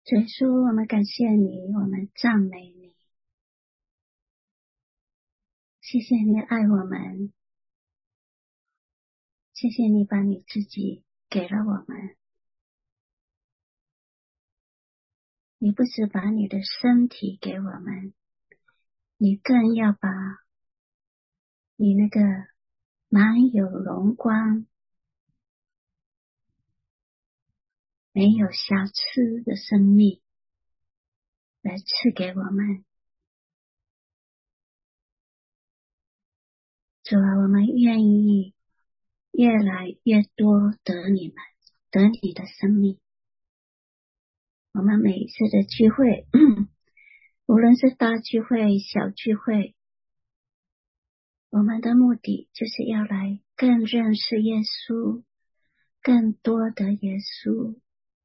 主耶稣，我们感谢你，我们赞美你，谢谢你爱我们，谢谢你把你自己给了我们。你不只把你的身体给我们，你更要把你那个满有荣光、没有瑕疵的生命来赐给我们。主啊，我们愿意越来越多得你的生命。我们每一次的聚会无论是大聚会小聚会，我们的目的就是要来更认识耶稣，更多的耶稣。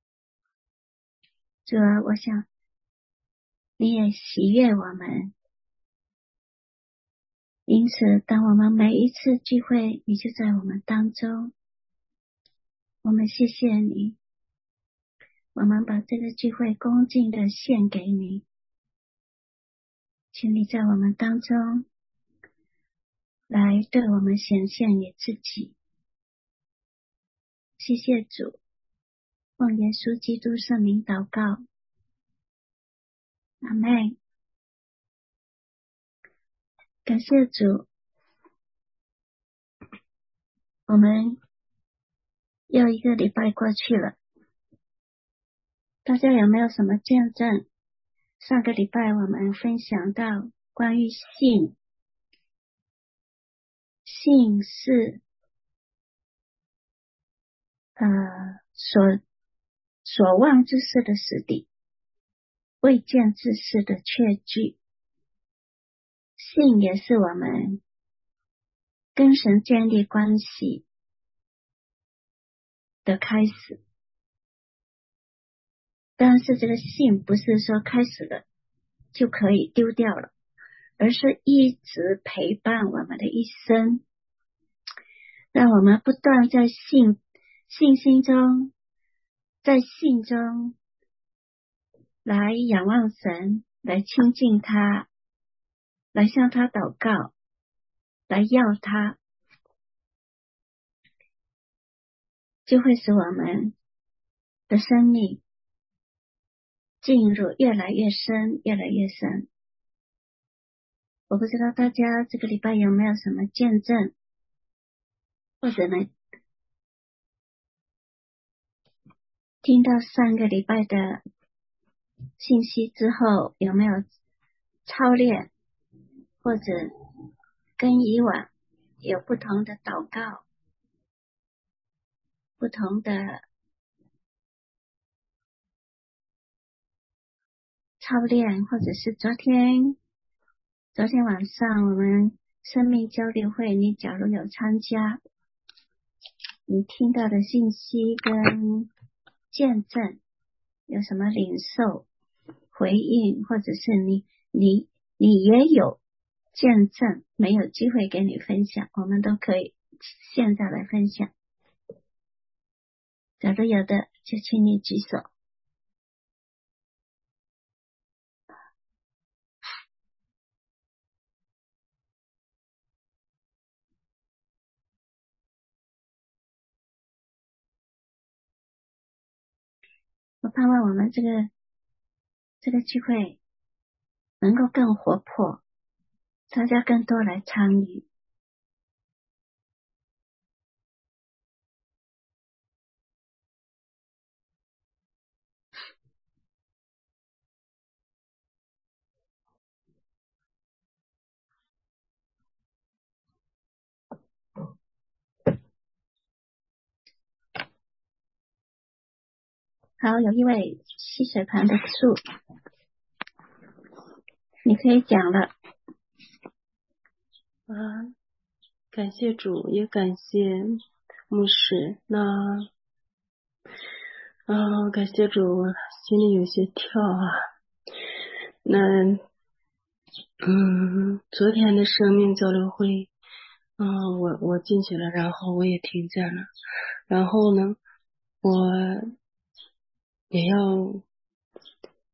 主啊，我想你也喜悦我们，因此当我们每一次聚会，你就在我们当中。我们谢谢你，我们把这个聚会恭敬的献给你，请你在我们当中来对我们显现你自己。谢谢主，奉耶稣基督圣名祷告，阿们。感谢主，我们又一个礼拜过去了，大家有没有什么见证？上个礼拜我们分享到关于信，信是所望之事的实底，未见之事的确据。信也是我们跟神建立关系的开始，但是这个信不是说开始了就可以丢掉了，而是一直陪伴我们的一生，让我们不断在信心中，在信中来仰望神，来亲近他，来向他祷告，来要他，就会使我们的生命进入越来越深，越来越深。我不知道大家这个礼拜有没有什么见证，或者呢听到上个礼拜的信息之后，有没有操练，或者跟以往有不同的祷告，不同的操练，或者是昨天晚上我们生命交流会，你假如有参加，你听到的信息跟见证有什么领受回应，或者是你也有见证没有机会给你分享，我们都可以现在来分享。假如有的就请你举手。我盼望我们这个聚会能够更活泼，大家更多来参与。好，有一位吸水盘的树，你可以讲了。 感谢主，也感谢牧师。感谢主，心里有些跳昨天的生命交流会，我进去了，然后我也听见了，然后呢，我也要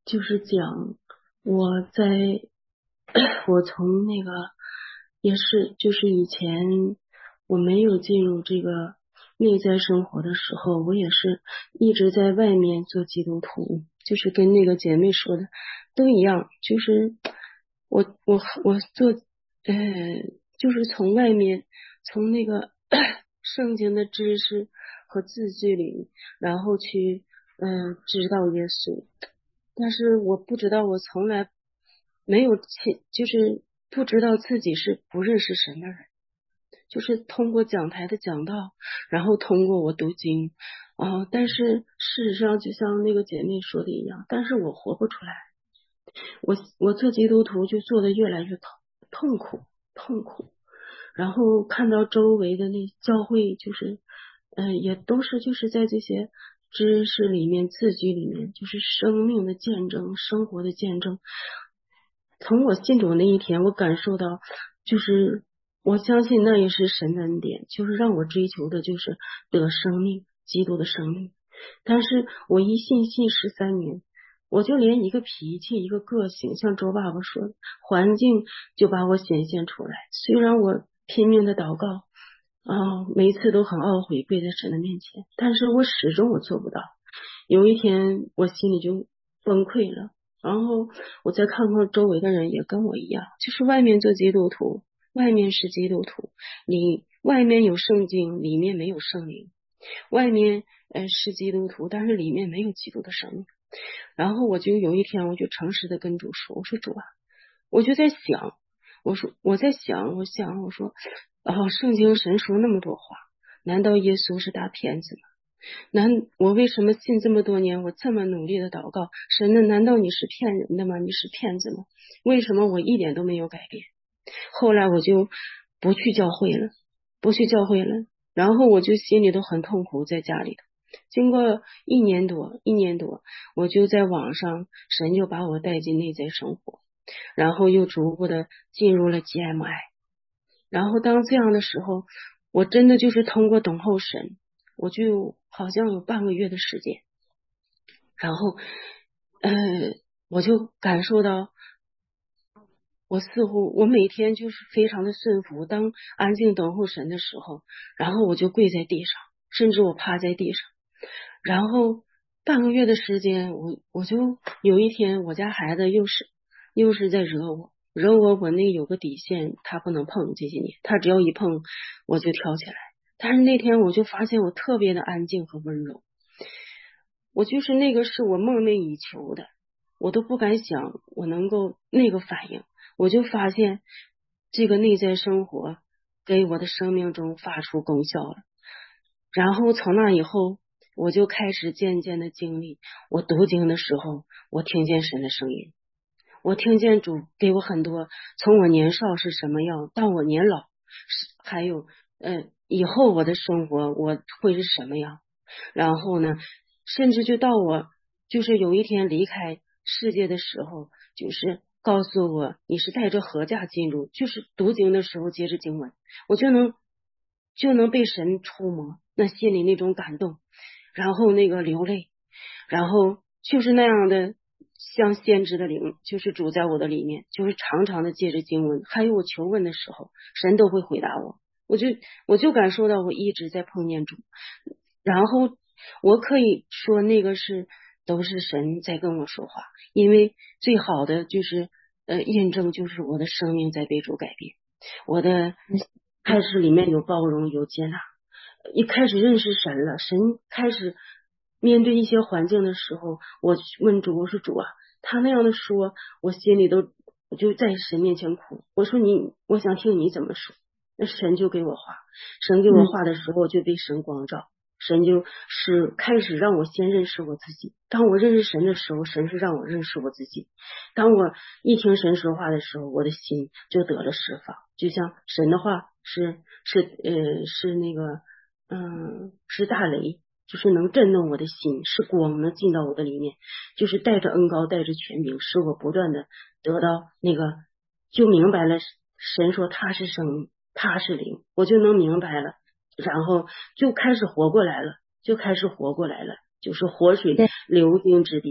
就是讲我在我从那个也是就是以前我没有进入这个内在生活的时候，我也是一直在外面做基督徒，就是跟那个姐妹说的都一样，就是我做就是从外面从那个圣经的知识和字句里，然后去知道耶稣，但是我不知道，我从来没有就是不知道自己是不认识神的人，就是通过讲台的讲道，然后通过我读经但是事实上就像那个姐妹说的一样，但是我活不出来，我做基督徒就做的越来越痛苦，然后看到周围的那教会就是也都是就是在这些知识里面字句里面就是生命的见证，生活的见证。从我信主那一天，我感受到就是我相信那也是神的恩典，就是让我追求的就是得生命，基督的生命。但是我一信13年，我就连一个脾气一个个性，像周爸爸说的，环境就把我显现出来。虽然我拼命的祷告每一次都很懊悔跪在神的面前，但是我始终我做不到。有一天我心里就崩溃了，然后我再看看周围的人也跟我一样，就是外面做基督徒，外面是基督徒，你外面有圣经，里面没有圣灵，外面是基督徒，但是里面没有基督的生命。然后我就有一天我就诚实的跟主说，我说主啊，我就在想，我说我说圣经神说那么多话，难道耶稣是大骗子吗？我为什么信这么多年，我这么努力的祷告，神呢？难道你是骗人的吗？你是骗子吗？为什么我一点都没有改变？后来我就不去教会了，然后我就心里都很痛苦，在家里头。经过一年多，我就在网上，神就把我带进内在生活，然后又逐步的进入了 GMI。然后当这样的时候，我真的就是通过等候神，我就好像有半个月的时间，然后我就感受到我似乎我每天就是非常的顺服，当安静等候神的时候，然后我就跪在地上，甚至我趴在地上，然后半个月的时间，我就有一天我家孩子又是在惹我，我那有个底线，他不能碰，这些年他只要一碰我就跳起来。但是那天我就发现我特别的安静和温柔，我就是那个是我梦寐以求的，我都不敢想我能够那个反应。我就发现这个内在生活给我的生命中发出功效了。然后从那以后，我就开始渐渐的经历，我读经的时候，我听见神的声音，我听见主给我很多，从我年少是什么样，到我年老，还有以后我的生活我会是什么样。然后呢，甚至就到我就是有一天离开世界的时候，就是告诉我你是带着合架进入，就是读经的时候接着经文，我就能被神触摸，那心里那种感动，然后那个流泪，然后就是那样的像先知的灵，就是主在我的里面，就是常常的借着经文，还有我求问的时候，神都会回答我。我就感受到我一直在碰见主，然后我可以说那个都是神在跟我说话，因为最好的就是印证就是我的生命在被主改变，我的开始里面有包容有接纳，一开始认识神了，神开始面对一些环境的时候，我问主，我说主啊，他那样的说，我心里都我就在神面前哭，我说我想听你怎么说。那神就给我画，神给我画的时候就被神光照，神就是开始让我先认识我自己。当我认识神的时候，神是让我认识我自己。当我一听神说话的时候，我的心就得了释放。就像神的话是那个是大雷，就是能震动我的心，是光能进到我的里面，就是带着恩膏带着权柄，使我不断的得到那个，就明白了神说他是生命，他是灵，我就能明白了，然后就开始活过来了，就是活水流经之地。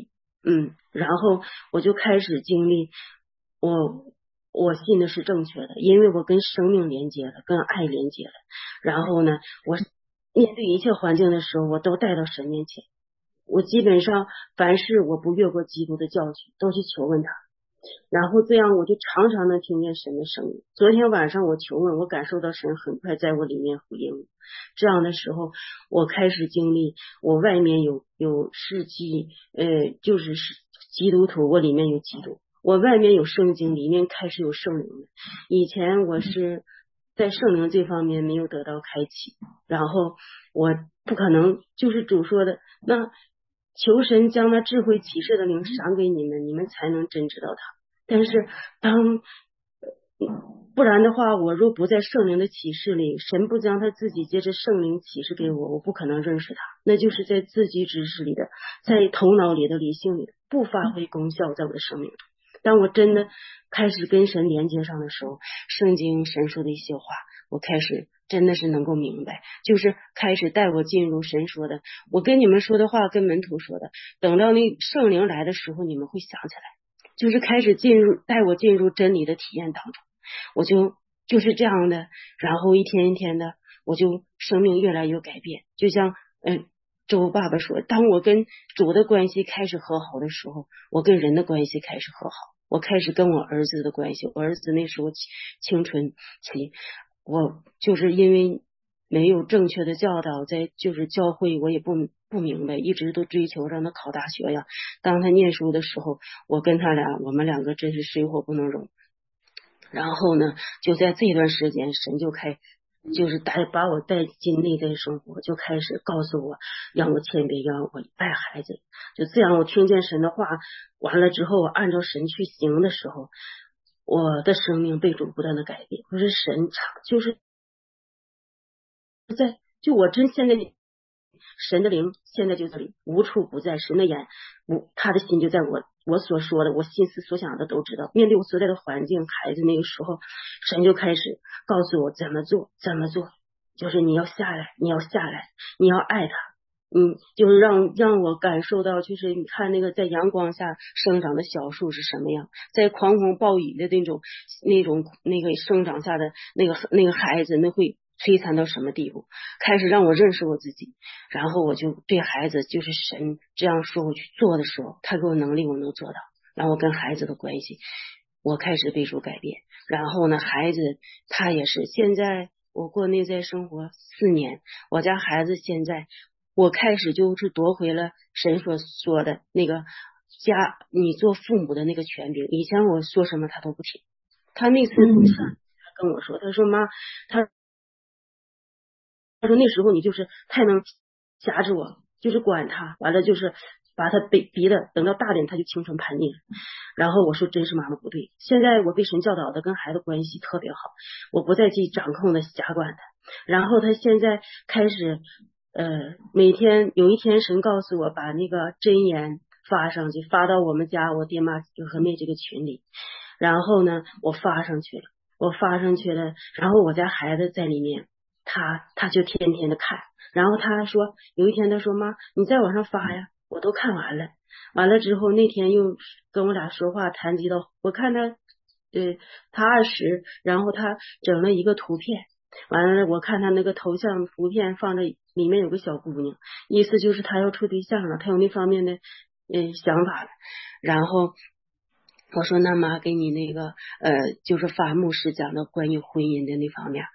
然后我就开始经历，我信的是正确的，因为我跟生命连接了，跟爱连接了。然后呢，我面对一切环境的时候，我都带到神面前。我基本上凡事我不越过基督的教训，都去求问他。然后这样我就常常能听见神的声音。昨天晚上我求问，我感受到神很快在我里面回应我。这样的时候，我开始经历，我外面有世纪，就是基督徒，我里面有基督，我外面有圣经，里面开始有圣灵了。以前我是在圣灵这方面没有得到开启，然后我不可能，就是主说的，那求神将那智慧启示的灵赏给你们，你们才能真知道他。但是不然的话，我若不在圣灵的启示里，神不将他自己借着圣灵启示给我，我不可能认识他。那就是在自己知识里的，在头脑里的理性里的，不发挥功效在我的生命中。当我真的开始跟神连接上的时候，圣经神说的一些话，我开始真的是能够明白，就是开始带我进入神说的，我跟你们说的话，跟门徒说的，等到那圣灵来的时候，你们会想起来。就是开始带我进入真理的体验当中，我就是这样的，然后一天一天的，我就生命越来越改变。就像周爸爸说，当我跟主的关系开始和好的时候，我跟人的关系开始和好，我开始跟我儿子的关系，我儿子那时候青春期，我就是因为没有正确的教导，在就是教会我也不明白，一直都追求让他考大学呀。当他念书的时候，我们两个真是水火不能容。然后呢，就在这段时间，神就是把我带进内在生活，就开始告诉我，让我谦卑，让我爱孩子。就这样，我听见神的话，完了之后，我按照神去行的时候，我的生命被主不断的改变。不是神就是就我现在神的灵现在就这里，无处不在。神的眼，他的心就在我所说的，我心思所想的都知道。面对我所在的环境，孩子那个时候，神就开始告诉我怎么做，就是你要下来，你要爱他。就是让我感受到，就是你看那个在阳光下生长的小树是什么样，在狂风暴雨的那个生长下的那个孩子，那会摧残到什么地步？开始让我认识我自己，然后我就对孩子，就是神这样说我去做的时候，他给我能力，我能做到。然后跟孩子的关系，我开始被主改变。然后呢，孩子他也是，现在我过内在生活4年，我家孩子现在。我开始就是夺回了神所说的那个你做父母的那个权柄。以前我说什么他都不听，他那次他跟我说，他说妈，他说那时候你就是太能辖制我，就是管他，完了就是把他逼的，等到大点他就清纯叛逆了。然后我说真是妈妈不对，现在我被神教导的跟孩子关系特别好，我不再去掌控的辖管他。然后他现在开始每天有一天神告诉我把那个箴言发上去，发到我们家我爹妈和妹这个群里。然后呢我发上去了，然后我家孩子在里面，他就天天的看。然后他说有一天他说妈你在网上发呀，我都看完了。完了之后那天又跟我俩说话谈及到，我看他20，然后他整了一个图片，完了我看他那个头像图片放着里面有个小姑娘，意思就是他要处对象了，他有那方面的想法了。然后我说那妈给你那个就是发牧师讲的关于婚姻的那方面，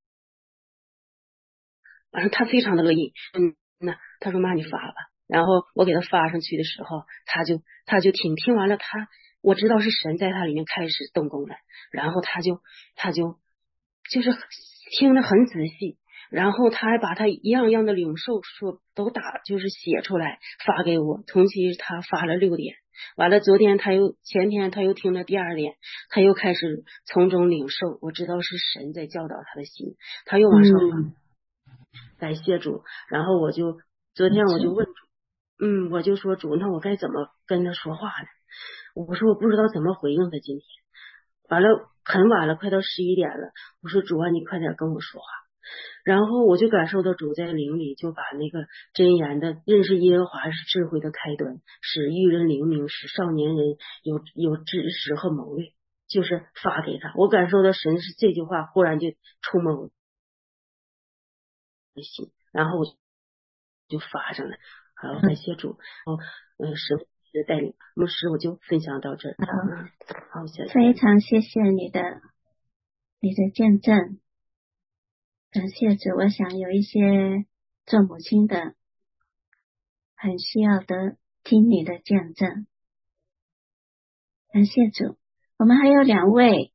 完了他非常的乐意。那他说妈你发吧。然后我给他发上去的时候，他就听完了，我知道是神在他里面开始动工了。然后他就是听得很仔细，然后他还把他一样样的领受说都就是写出来发给我。同期他发了6点，完了前天他又听了第2点，他又开始从中领受。我知道是神在教导他的心，他又往上发。感谢主。然后昨天我就问主，我就说主，那我该怎么跟他说话呢？我说我不知道怎么回应他今天。完了很晚了，快到11点了，我说主啊你快点跟我说话。 然后我就感受到主在灵里就把那个真言的认识耶和华是智慧的开端，使愚人灵明，使少年人有知识和谋略，就是发给他。我感受到神是这句话忽然就触摸我的心，然后我就发上来。好，感谢主。神的带领，牧师我就分享到这儿。好，谢谢。 非常谢谢你的见证，感谢主。我想有一些做母亲的很需要的听你的见证，感谢主。我们还有2位，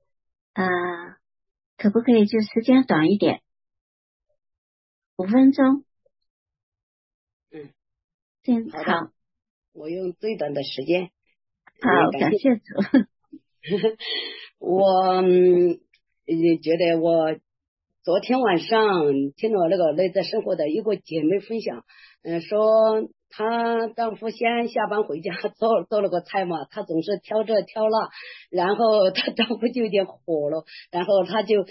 可不可以就时间短一点，5分钟？好， 我用最短的时间。 好，感谢主。 我觉得我昨天晚上听了那个内在生活的一个姐妹分享，说她丈夫先下班回家做了个菜嘛，她总是挑这挑那，然后她丈夫就有点火了，然后她就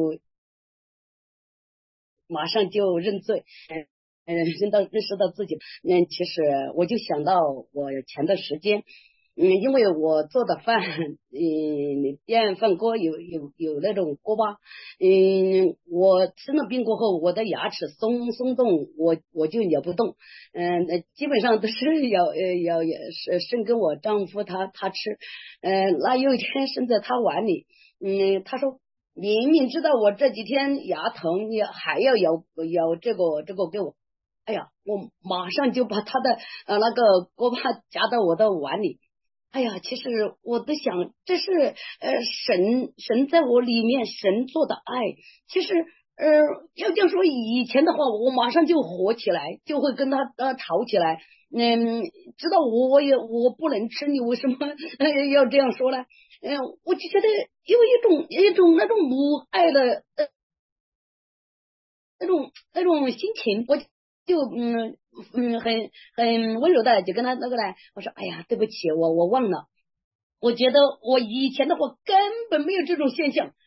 马上就认罪。认识到自己。其实我就想到我前段时间，因为我做的饭，电饭锅有那种锅巴，我生了病过后，我的牙齿松动，我就咬不动，基本上都是要生跟我丈夫他吃，那有一天生在他碗里，他说明明知道我这几天牙疼，你还要咬这个给我。哎呀，我马上就把他的那个锅巴夹到我的碗里。哎呀，其实我都想，这是神在我里面神做的爱。其实要这样说，以前的话，我马上就火起来，就会跟他吵起来。知道我不能吃，你为什么要这样说呢？我就觉得有一种那种母爱的那种心情，我就很温柔的就跟他那个呢，我说哎呀对不起，我忘了，我觉得我以前的话根本没有这种现象，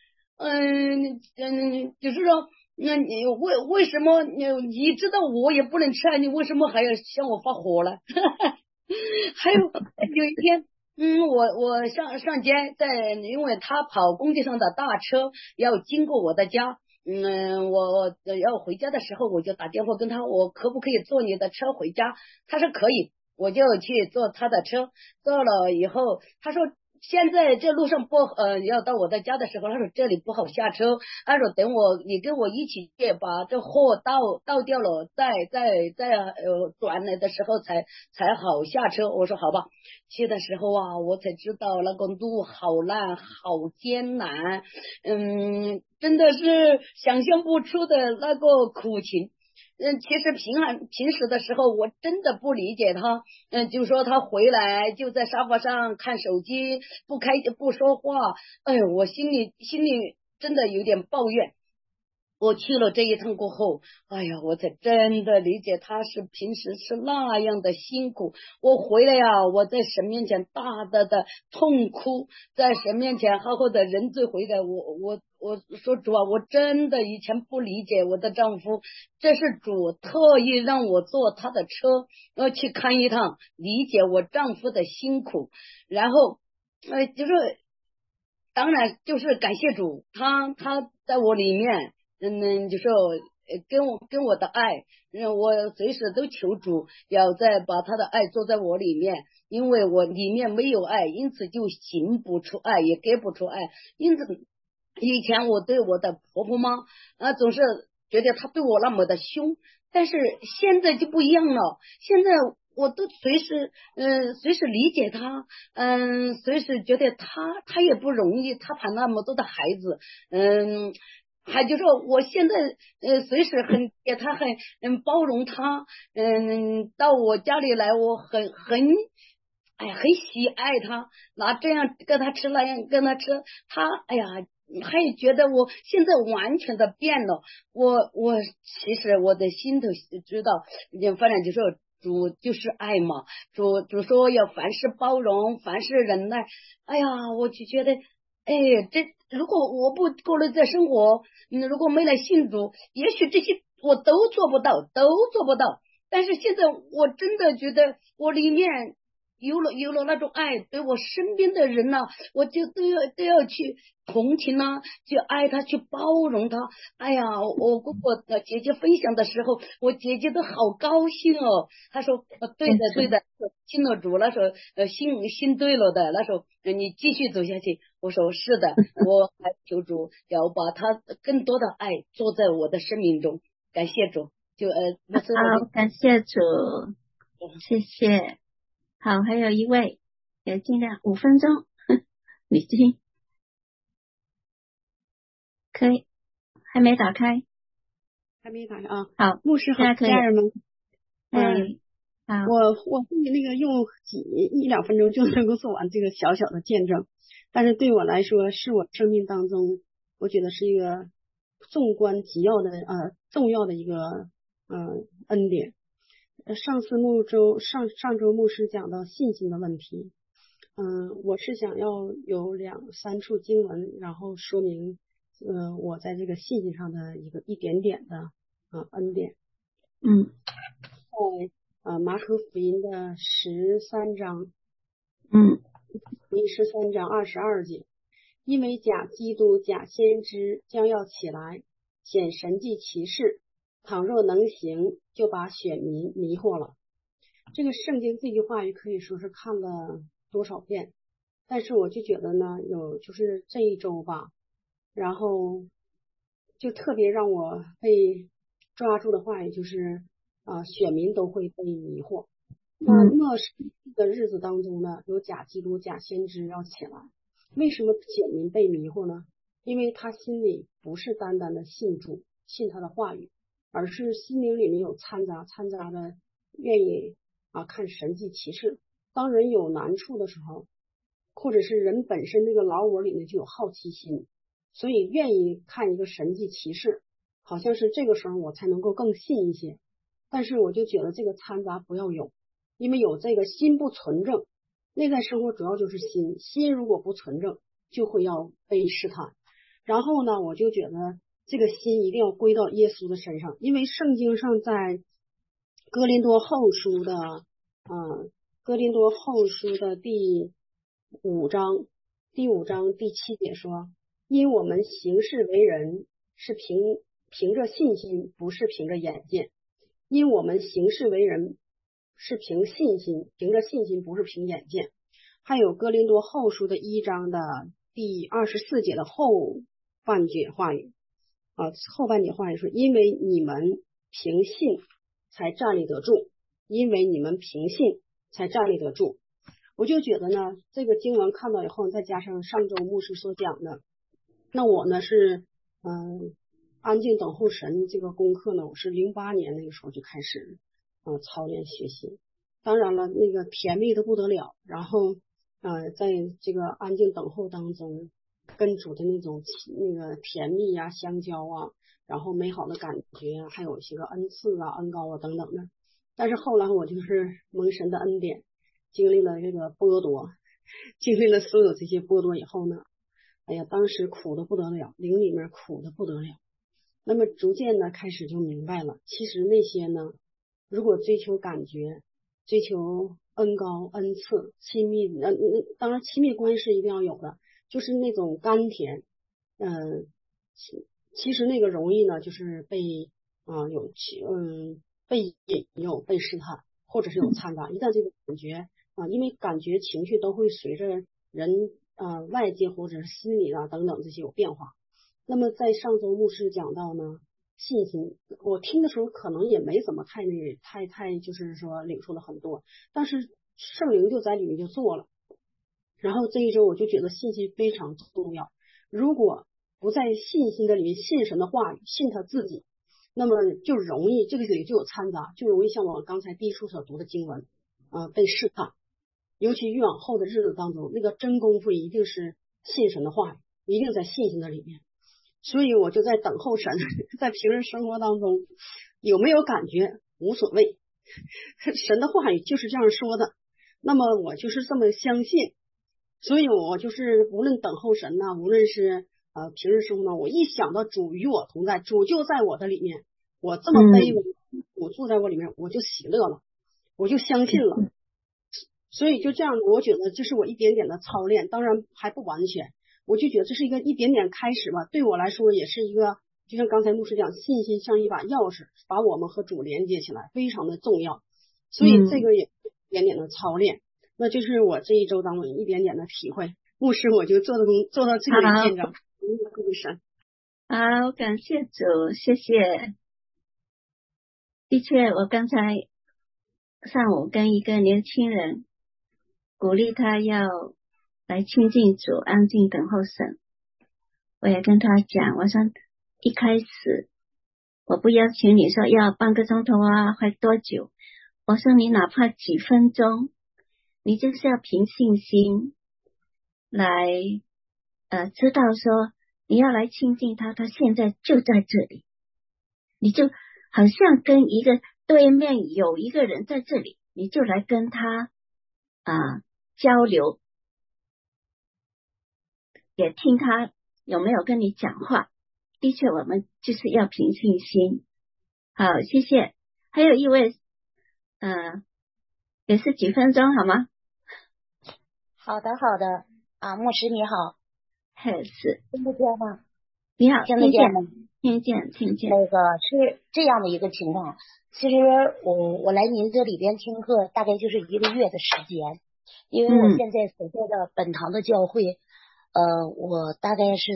就是说那你为什么你知道我也不能吃啊，你为什么还要向我发火了？还有一天。我上街，因为他跑工地上的大车要经过我的家，我要回家的时候，我就打电话跟他，我可不可以坐你的车回家？他说可以，我就去坐他的车。坐了以后，他说现在这路上要到我的家的时候，他说这里不好下车，他说等你跟我一起去把这货倒掉了，再转来的时候才好下车。我说好吧。去的时候啊，我才知道那个路好烂，好艰难，真的是想象不出的那个苦情。其实平时的时候，我真的不理解他。就说他回来就在沙发上看手机，不说话。哎呦，我心里真的有点抱怨。我去了这一趟过后，哎呀，我才真的理解他是平时是那样的辛苦。我回来呀，我在神面前大大的痛哭，在神面前好好的认罪悔改。我说主啊，我真的以前不理解我的丈夫，这是主特意让我坐他的车要去看一趟，理解我丈夫的辛苦。然后就是当然就是感谢主，他在我里面。就说跟我的爱，我随时都求主要再把他的爱做在我里面，因为我里面没有爱，因此就行不出爱，也给不出爱。因此以前我对我的婆婆妈总是觉得她对我那么的凶，但是现在就不一样了，现在我都随时理解她，随时觉得她也不容易，她把那么多的孩子，还就说我现在随时给他很包容他，到我家里来我哎呀很喜爱他，拿这样跟他吃那样跟他吃，他哎呀他也觉得我现在完全的变了。我其实我的心头知道，反正就说主就是爱嘛，主说要凡事包容，凡事忍耐。哎呀，我就觉得哎，这如果我不过了这生活，如果没来信主，也许这些我都做不到，都做不到。但是现在我真的觉得我里面有了那种爱，对我身边的人呢、我就都要去同情呢、去爱他，去包容他。哎呀，我跟我的姐姐分享的时候，我姐姐都好高兴哦。她说，对的对的，信了主了，说信对了的，那时候你继续走下去。我说是的，我还求主要把他更多的爱做在我的生命中，感谢主。不是我就好，感谢主，谢谢。好，还有一位，也尽量5分钟，你听，可以，还没打开。 还没打开啊。 好， 牧师好， 现在可以。 家人们， 哎，好， 我那个用1-2分钟就能够做完这个小小的见证，但是对我来说，是我生命当中，我觉得是一个纵观极要的重要的一个恩典。上周牧师讲到信心的问题，我是想要有2-3处经文，然后说明我在这个信心上的一点点的恩典。在马可福音的13章13章22节，因为假基督、假先知将要起来显神迹奇事，倘若能行，就把选民迷惑了。这个圣经这句话语可以说是看了多少遍，但是我就觉得呢，就是这一周吧，然后就特别让我被抓住的话语就是选民都会被迷惑。那末世的日子当中呢，有假基督、假先知要起来。为什么选民被迷惑呢？因为他心里不是单单的信主、信他的话语，而是心灵里面有掺杂的愿意看神迹奇事。当人有难处的时候，或者是人本身这个老我里面就有好奇心，所以愿意看一个神迹奇事，好像是这个时候我才能够更信一些。但是我就觉得这个掺杂不要有，因为有这个心不纯正，内在生活主要就是心如果不纯正，就会要被试探。然后呢，我就觉得这个心一定要归到耶稣的身上，因为圣经上在哥林多后书的第5章第7节说，因我们行事为人是凭着信心，不是凭着眼见。因我们行事为人是凭信心，凭着信心，不是凭眼见。还有哥林多后书的1章的第24节的后半节话语说，因为你们凭信才站立得住，因为你们凭信才站立得住。我就觉得呢，这个经文看到以后，再加上上周牧师所讲的，那我呢是安静等候神这个功课呢，我是08年那个时候就开始操练学习。当然了，那个甜蜜的不得了，然后在这个安静等候当中，跟主的那种那个甜蜜啊、相交啊，然后美好的感觉啊，还有一些个恩赐啊、恩膏啊等等的。但是后来我就是蒙神的恩典，经历了这个剥夺，经历了所有这些剥夺以后呢，哎呀，当时苦的不得了，灵里面苦的不得了。那么逐渐的开始就明白了，其实那些呢，如果追求感觉，追求恩膏、恩赐、亲密，当然亲密关系是一定要有的，就是那种甘甜，其实那个容易呢，就是被被引诱、被试探，或者是有掺杂。一旦这个感觉因为感觉、情绪都会随着人外界或者是心理等等这些有变化。那么在上周牧师讲到呢，信心，我听的时候可能也没怎么太就是说领受了很多，但是圣灵就在里面就做了。然后这一周我就觉得信心非常重要，如果不在信心的里面信神的话语，信他自己，那么就容易这个里就有掺杂，就容易像我刚才第一处所读的经文被试探。尤其越往后的日子当中，那个真功夫一定是信神的话语，一定在信心的里面。所以我就在等候神，在平日生活当中有没有感觉无所谓，神的话语就是这样说的，那么我就是这么相信， 所以我就是无论等候神呐，无论是平日生活呢，我一想到主与我同在，主就在我的里面，我这么卑微，主住在我里面，我就喜乐了，我就相信了。所以就这样，我觉得这是我一点点的操练，当然还不完全，我就觉得这是一点点开始吧。对我来说也是一个，就像刚才牧师讲，信心像一把钥匙，把我们和主连接起来，非常的重要。所以这个也一点点的操练，那就是我这一周当中一点点的体会。牧师，我就做到这个里见着，神。 好，感谢主，谢谢。的确，我刚才上午跟一个年轻人鼓励他要来亲近主，安静等候神。我也跟他讲，我说一开始我不要求你说要半个钟头啊，或多久，我说你哪怕几分钟，你就是要凭信心来知道说你要来亲近他，他现在就在这里，你就好像跟一个对面有一个人在这里，你就来跟他交流，也听他有没有跟你讲话。的确，我们就是要凭信心。好，谢谢。还有一位也是几分钟好吗？ 好的牧师你好。 是听得见吗？ 你好， 听得见吗？ 听见。 那个是这样的一个情况，其实我来您这里边听课大概就是1个月的时间，因为我现在所在的本堂的教会，我大概是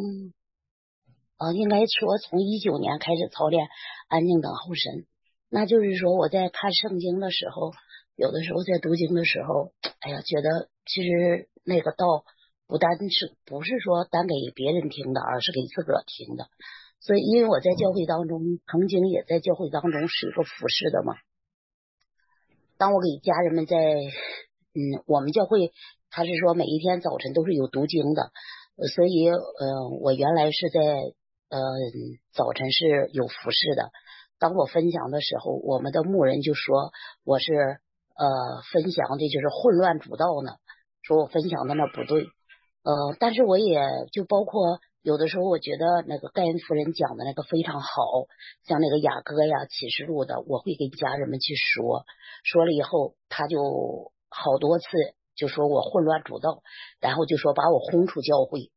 应该说从19年开始操练安静等候神。那就是说我在看圣经的时候，有的时候在读经的时候，哎呀，觉得其实那个道不是说单给别人听的，而是给自个儿听的。所以因为我在教会当中曾经也在教会当中是一个服侍的嘛，当我给家人们在我们教会他是说每一天早晨都是有读经的，所以我原来是在早晨是有服侍的。当我分享的时候，我们的牧人就说我是分享的就是混乱主道呢，说我分享的那不对。但是我也就包括有的时候我觉得那个盖恩夫人讲的那个非常好，像那个雅歌呀启示录的，我会给家人们去说了以后，他就好多次就说我混乱主道，然后就说把我轰出教会。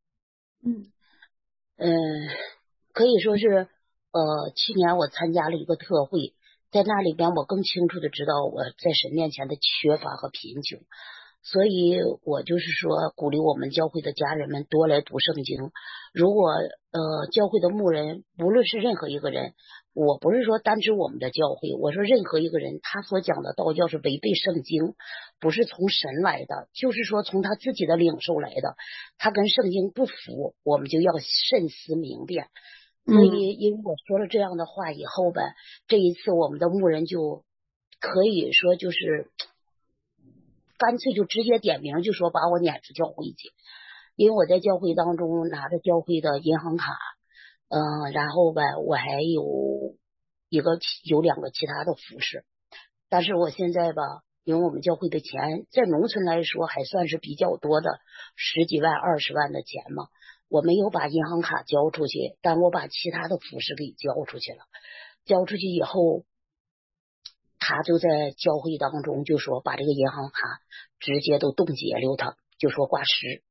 可以说是去年我参加了一个特会，在那里边我更清楚的知道我在神面前的缺乏和贫穷，所以我就是说鼓励我们教会的家人们多来读圣经。如果教会的牧人无论是任何一个人，我不是说单指我们的教会，我说任何一个人他所讲的道要是违背圣经，不是从神来的，就是说从他自己的领受来的，他跟圣经不符，我们就要慎思明辨。所以因为我说了这样的话以后呗，这一次我们的牧人就可以说就是干脆就直接点名，就说把我撵出教会去。因为我在教会当中拿着教会的银行卡，然后呗我还有2个其他的服饰，但是我现在吧，因为我们教会的钱在农村来说还算是比较多的，10几万20万的钱嘛，我没有把银行卡交出去，但我把其他的服饰给交出去了。交出去以后，他就在教会当中就说把这个银行卡直接都冻结了，他就说挂失。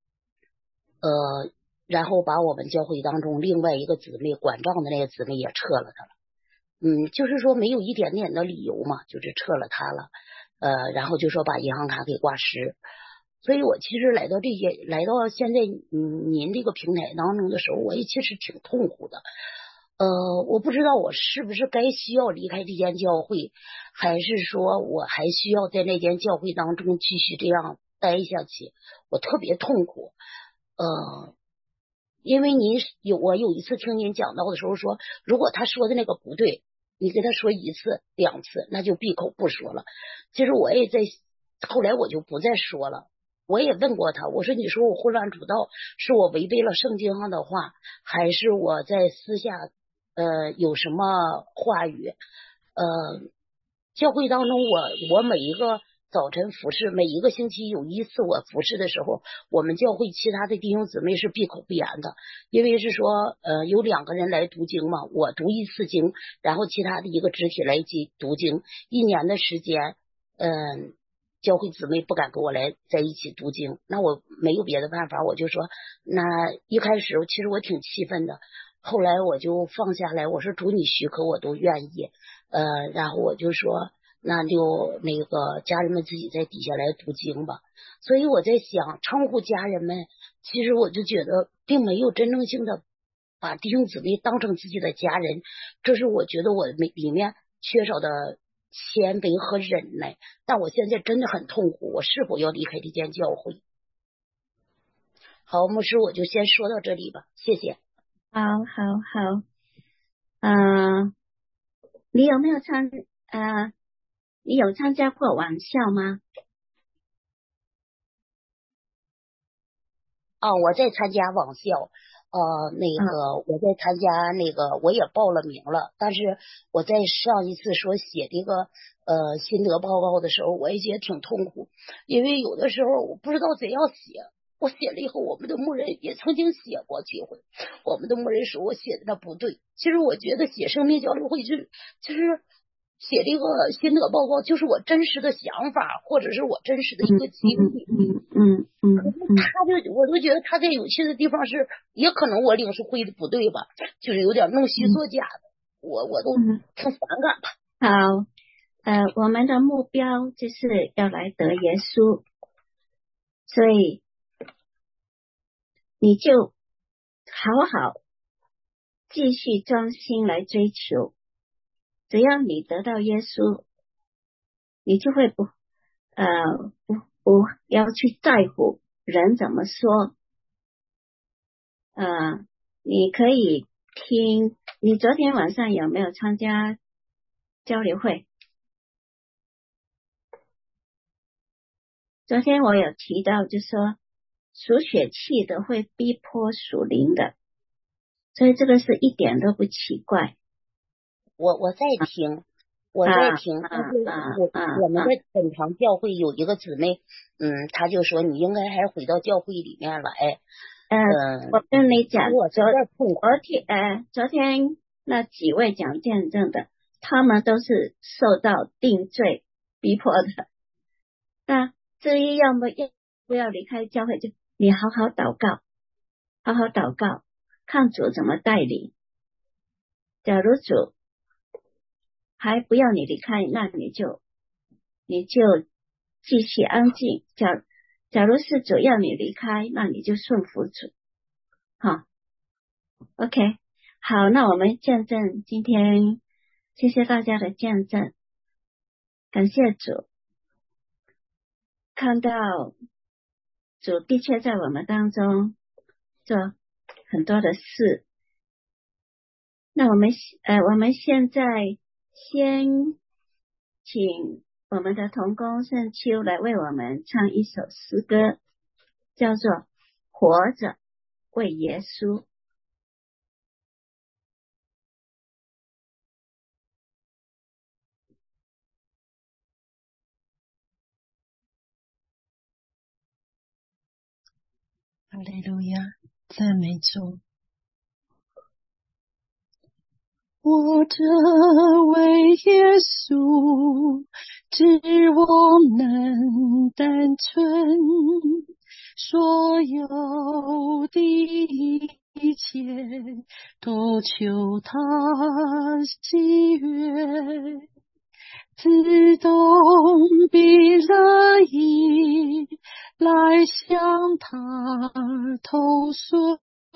然后把我们教会当中另外一个姊妹管账的那个姊妹也撤了他了。就是说没有一点点的理由嘛，就是撤了他了。然后就说把银行卡给挂失。所以我其实来到现在您这个平台当中的时候，我也其实挺痛苦的。我不知道我是不是该需要离开这间教会，还是说我还需要在那间教会当中继续这样待下去，我特别痛苦。因为我有一次听您讲到的时候说，如果他说的那个不对，你跟他说1次2次，那就闭口不说了。其实我也后来我就不再说了。我也问过他，我说你说我混乱主道是我违背了圣经上的话，还是我在私下有什么话语？教会当中我每一个早晨服侍，每一个星期有一次我服侍的时候，我们教会其他的弟兄姊妹是闭口不言的，因为是说有2个人来读经嘛，我读一次经，然后其他的一个肢体来读经，1年的时间，教会姊妹不敢跟我来在一起读经，那我没有别的办法，我就说，那一开始其实我挺气愤的，后来我就放下来，我说主你许可我都愿意，然后我就说那就那个家人们自己在底下来读经吧。所以我在想，称呼家人们，其实我就觉得并没有真正性的把弟兄姊妹当成自己的家人，这是我觉得我里面缺少的谦卑和忍耐。但我现在真的很痛苦，我是否要离开这间教会？好，牧师，我就先说到这里吧，谢谢。 好，你有没有你有参加过晚校吗？ 我在参加网校，我在参加我也报了名了，但是我在上一次说写这个心得报告的时候，我也觉得挺痛苦，因为有的时候我不知道怎样写，我写了以后，我们的牧人也曾经写过几回，我们的牧人说我写的那不对，其实我觉得写生命交流会就是写这个心得报告，就是我真实的想法，或者是我真实的一个经历。我都觉得他在有些的地方是，也可能我领受会的不对吧，就是有点弄虚作假的，我都挺反感吧。 好，我们的目标就是要来得耶稣，所以你就好好继续专心来追求，只要你得到耶稣，你就会不要去在乎人怎么说。你可以听，你昨天晚上有没有参加交流会？昨天我有提到，就说属血气的会逼迫属灵的，所以这个是一点都不奇怪。 我在听，但是我们的本堂教会有一个姊妹，她就说你应该还是回到教会里面来。 我跟你讲， 昨天那几位讲见证的，他们都是受到定罪逼迫的。那至于要不要离开教会，就你好好祷告，看主怎么带领。假如主还不要你离开，那你就继续安静。假如是主要你离开，那你就顺服主。好 ，OK， 好，那我们见证今天，谢谢大家的见证，感谢主，看到主的确在我们当中做很多的事。那我们现在先请我们的同工圣秋来为我们唱一首诗歌，叫做《活着为耶稣》。 哈利路亚，赞美主。活着为耶稣，指望能单纯，所有的一切都求他喜悦，自动必乐意来向他投顺。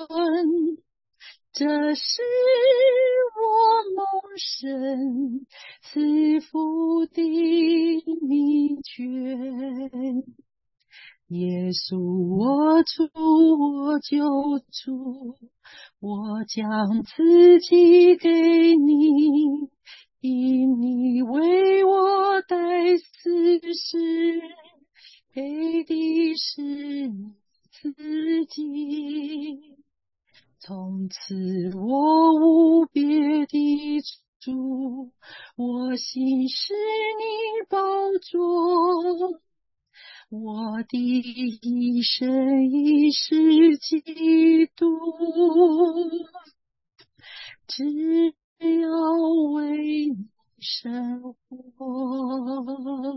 这是我蒙神赐福的秘诀。耶稣，我主，我救主，我将自己给你，因你为我代死时，给的是你自己。从此我无别的主，我心是你宝座，我的一生一世基督，只要为你生活。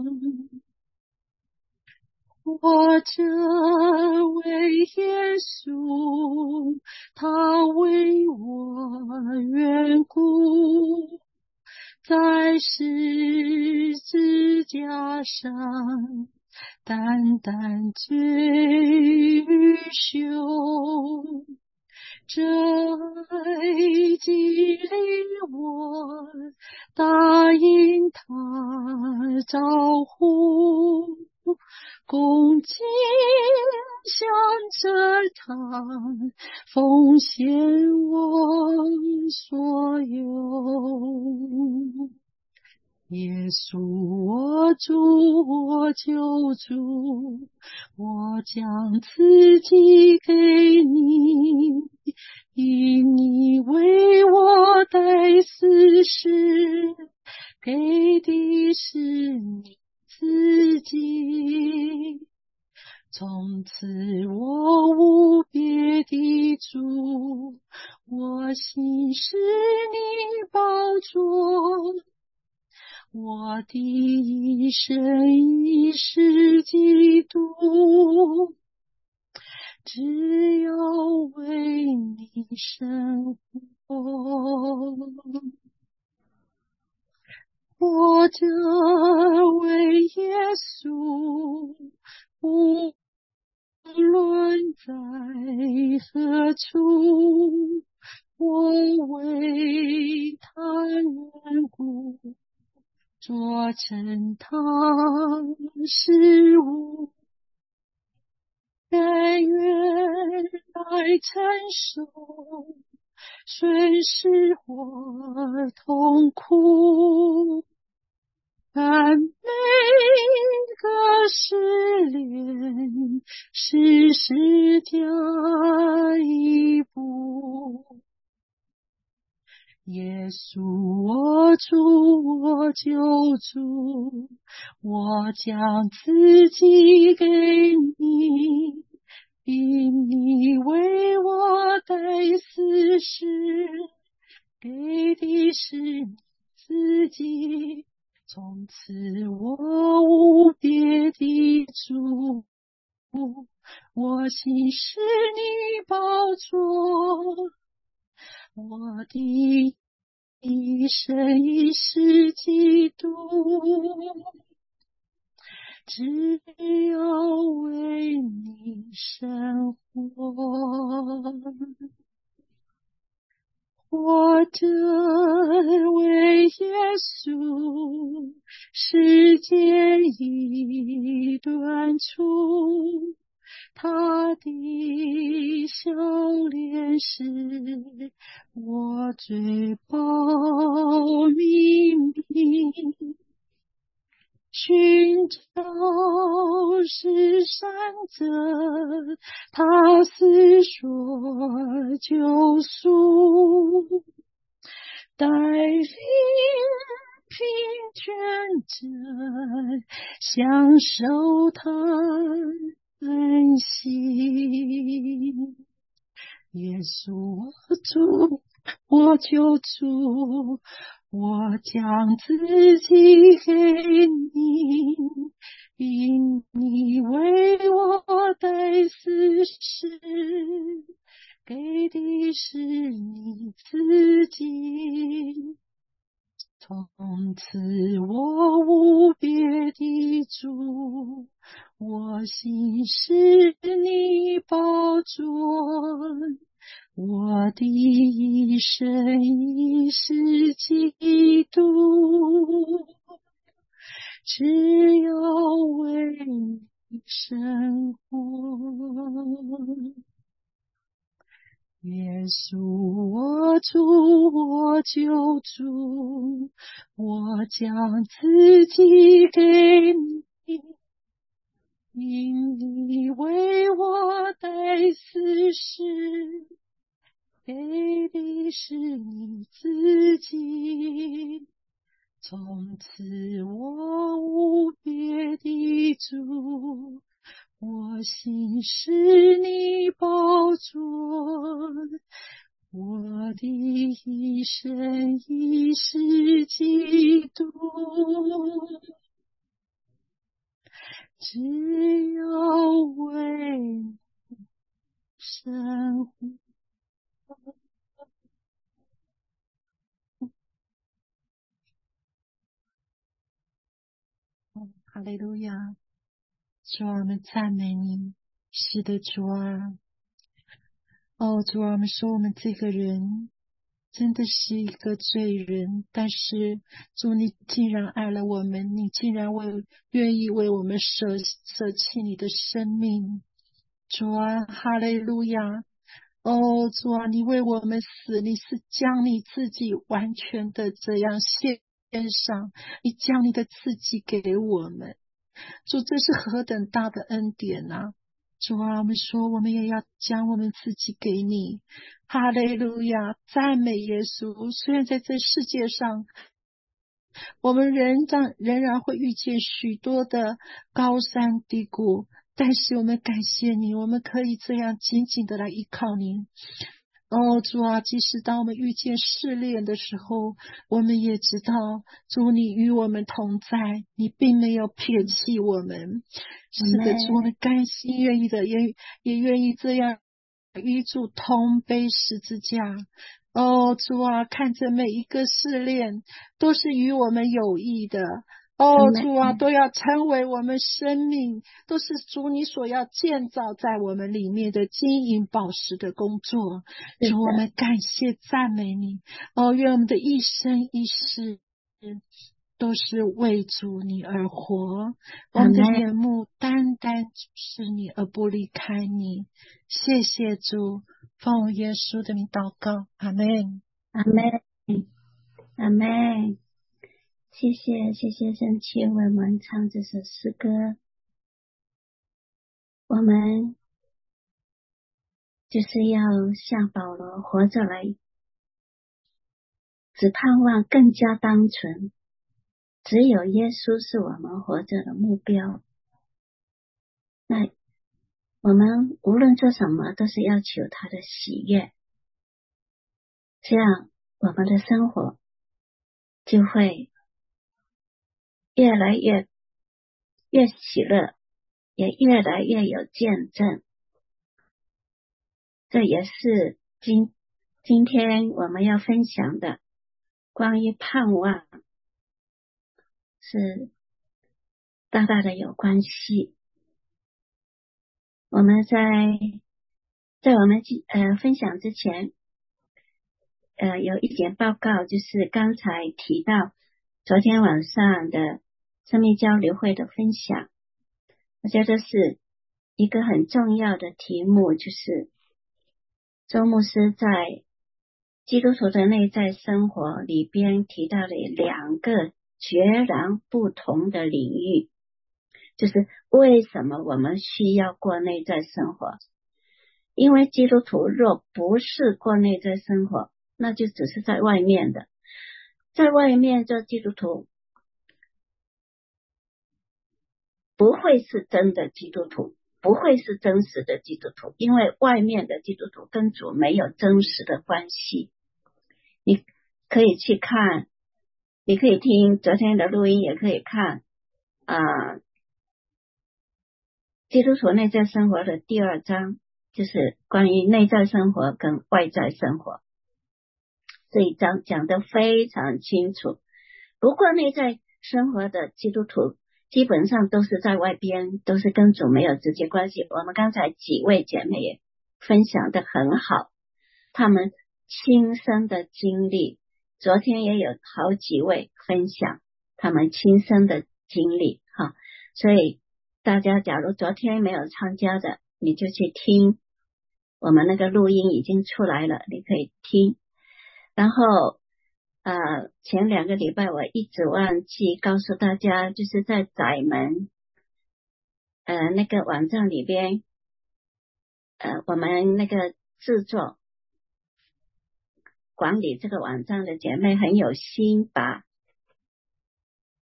我这为耶稣，他为我缘故，在十字架上单单追求，这爱激励我，答应他招呼，恭敬向着他，奉献我所有。耶稣，我主，我救主，我将自己给你，因你为我代死时，给的是你自己。从此我无别的主，我心是你宝座，我的一生一世基督，只要为你生活。我这为耶稣，无论在何处，我为他缘故，做成他事物，甘愿来承受虽是或痛苦，但每个试炼是十加一步。耶稣，我主，我救主，我将自己给你，因你为我代死时，给的是你自己。从此我无别的主，我心是你宝座，我的一生一世基督，只要为你生活。我这为耶稣，世界已断处，他的笑脸是我最宝秘密，寻找是善者，他思说救赎，带领贫穷者享受他恩馨。耶稣，我主，我救主，我将自己给你，因你为我代死时，给的是你自己。从此我无别的主，我心是你宝座，我的一生一世基督，只要为你生活。耶稣，我主，我救主，我将自己给你，因你为我代死时，给的是你自己。 从此我无别的主，我心是你宝座，我的一生已是基督，只要为生活。哈利路亚！主啊，我们赞美你，是的，主啊。哦，主啊，我们说我们这个人真的是一个罪人，但是主你竟然爱了我们，你竟然愿意为我们舍弃你的生命。主啊，哈利路亚！哦，主啊，你为我们死，你是将你自己完全的这样献上，你将你的自己给我们。主，这是何等大的恩典啊！主啊，我们说我们也要将我们自己给你。哈利路亚，赞美耶稣。虽然在这世界上我们仍然会遇见许多的高山低谷，但是我们感谢你，我们可以这样紧紧的来依靠你。哦，主啊，即使当我们遇见试炼的时候，我们也知道，主你与我们同在，你并没有撇弃我们。是的，主，我们甘心愿意的，也愿意这样与主同背十字架。哦，主啊，看着每一个试炼都是与我们有益的。哦，主啊，都要成为我们生命，都是主你所要建造在我们里面的金银宝石的工作。主，我们感谢赞美你。哦，愿我们的一生一世都是为主你而活，我们的眼目单单是你而不离开你。谢谢主，奉耶稣的名祷告，阿们， 阿们，阿们。谢谢圣清为我们唱这首诗歌。我们就是要像保罗活着来，只盼望更加单纯，只有耶稣是我们活着的目标。那我们无论做什么都是要求他的喜悦，这样我们的生活就会越来越喜乐，也越来越有见证。这也是今天我们要分享的关于盼望，是大大的有关系。我们在我们分享之前，有一点报告，就是刚才提到昨天晚上的生命交流会的分享，我觉得是一个很重要的题目，就是周牧师在基督徒的内在生活里边提到了两个截然不同的领域，就是为什么我们需要过内在生活。因为基督徒若不是过内在生活，那就只是在外面的，在外面做基督徒不会是真的基督徒，不会是真实的基督徒，因为外面的基督徒跟主没有真实的关系。你可以去看，你可以听昨天的录音，也可以看基督徒内在生活的第2章，就是关于内在生活跟外在生活。这一章讲得非常清楚。不过内在生活的基督徒基本上都是在外边，都是跟主没有直接关系。我们刚才几位姐妹也分享得很好，他们亲身的经历，昨天也有好几位分享他们亲身的经历哈。所以大家假如昨天没有参加的，你就去听，我们那个录音已经出来了，你可以听。然后前2个礼拜我一直忘记告诉大家，就是在窄门那个网站里边，我们那个制作管理这个网站的姐妹很有心，把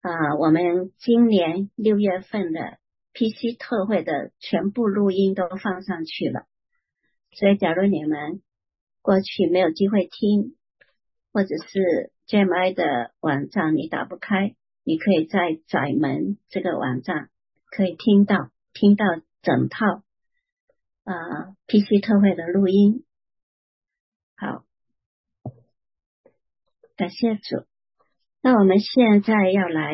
我们今年6月份的 PC 特会的全部录音都放上去了，所以假如你们过去没有机会听，或者是 GMI 的网站你打不开，你可以在窄门这个网站可以听到整套PC 特会的录音。好，感谢主。那我们现在要来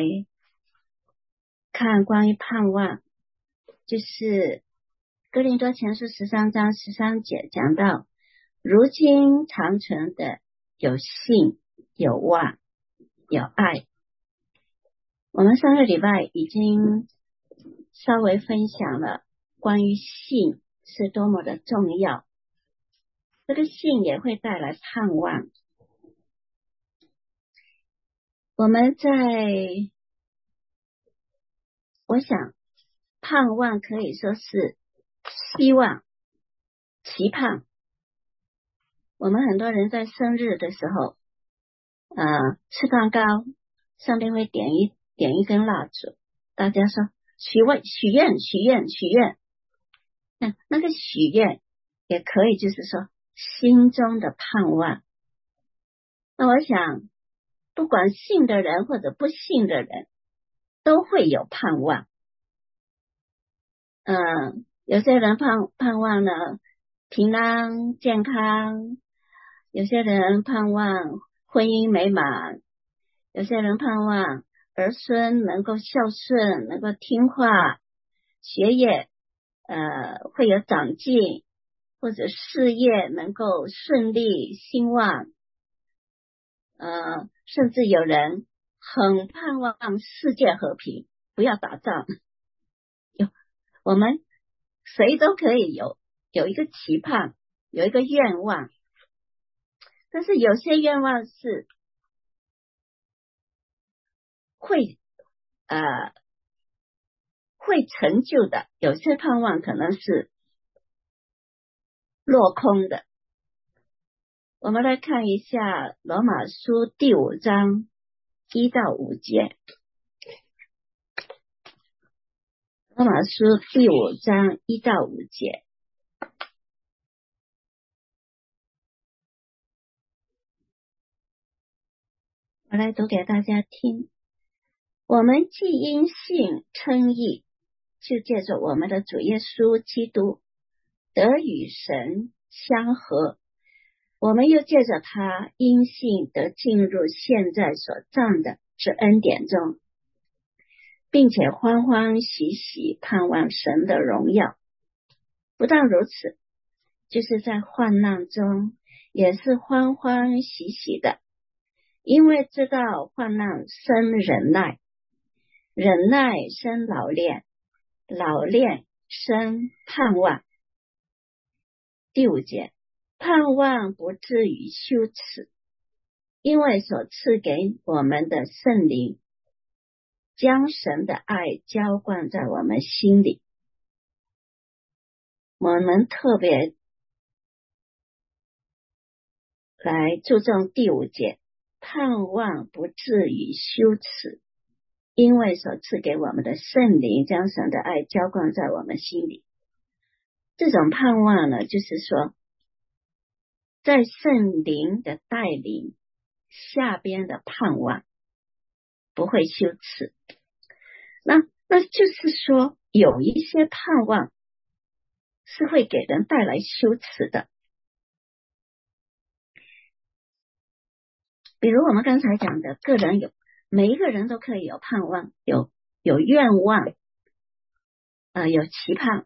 看关于盼望，就是哥林多前书13章13节讲到，如今长存的有信、有望、有爱。我们上个礼拜已经稍微分享了关于信是多么的重要，这个信也会带来盼望。我想盼望可以说是希望、期盼。我们很多人在生日的时候吃蛋糕，上面会点一根蜡烛，大家说许愿。那个许愿也可以就是说心中的盼望。那我想不管信的人或者不信的人都会有盼望。有些人盼望呢平安健康，有些人盼望婚姻美满，有些人盼望儿孙能够孝顺，能够听话，学业会有长进，或者事业能够顺利兴旺，甚至有人很盼望世界和平，不要打仗。我们谁都可以有一个期盼，有一个愿望，但是有些愿望是会成就的，有些盼望可能是落空的。我们来看一下罗马书第5章1到5节。罗马书第5章1到5节，我来读给大家听。我们既因信称义，就借着我们的主耶稣基督得与神相合，我们又借着他因信得进入现在所占的之恩典中，并且欢欢喜喜盼望神的荣耀。不但如此，就是在患难中也是欢欢喜喜的，因为知道患难生忍耐，忍耐生老练，老练生盼望。第5节，盼望不至于羞耻，因为所赐给我们的圣灵将神的爱浇灌在我们心里。我们特别来注重第5节，盼望不至于羞耻，因为所赐给我们的圣灵将神的爱浇灌在我们心里。这种盼望呢，就是说在圣灵的带领下边的盼望不会羞耻。那就是说有一些盼望是会给人带来羞耻的。比如我们刚才讲的，每一个人都可以有盼望，有愿望，有期盼。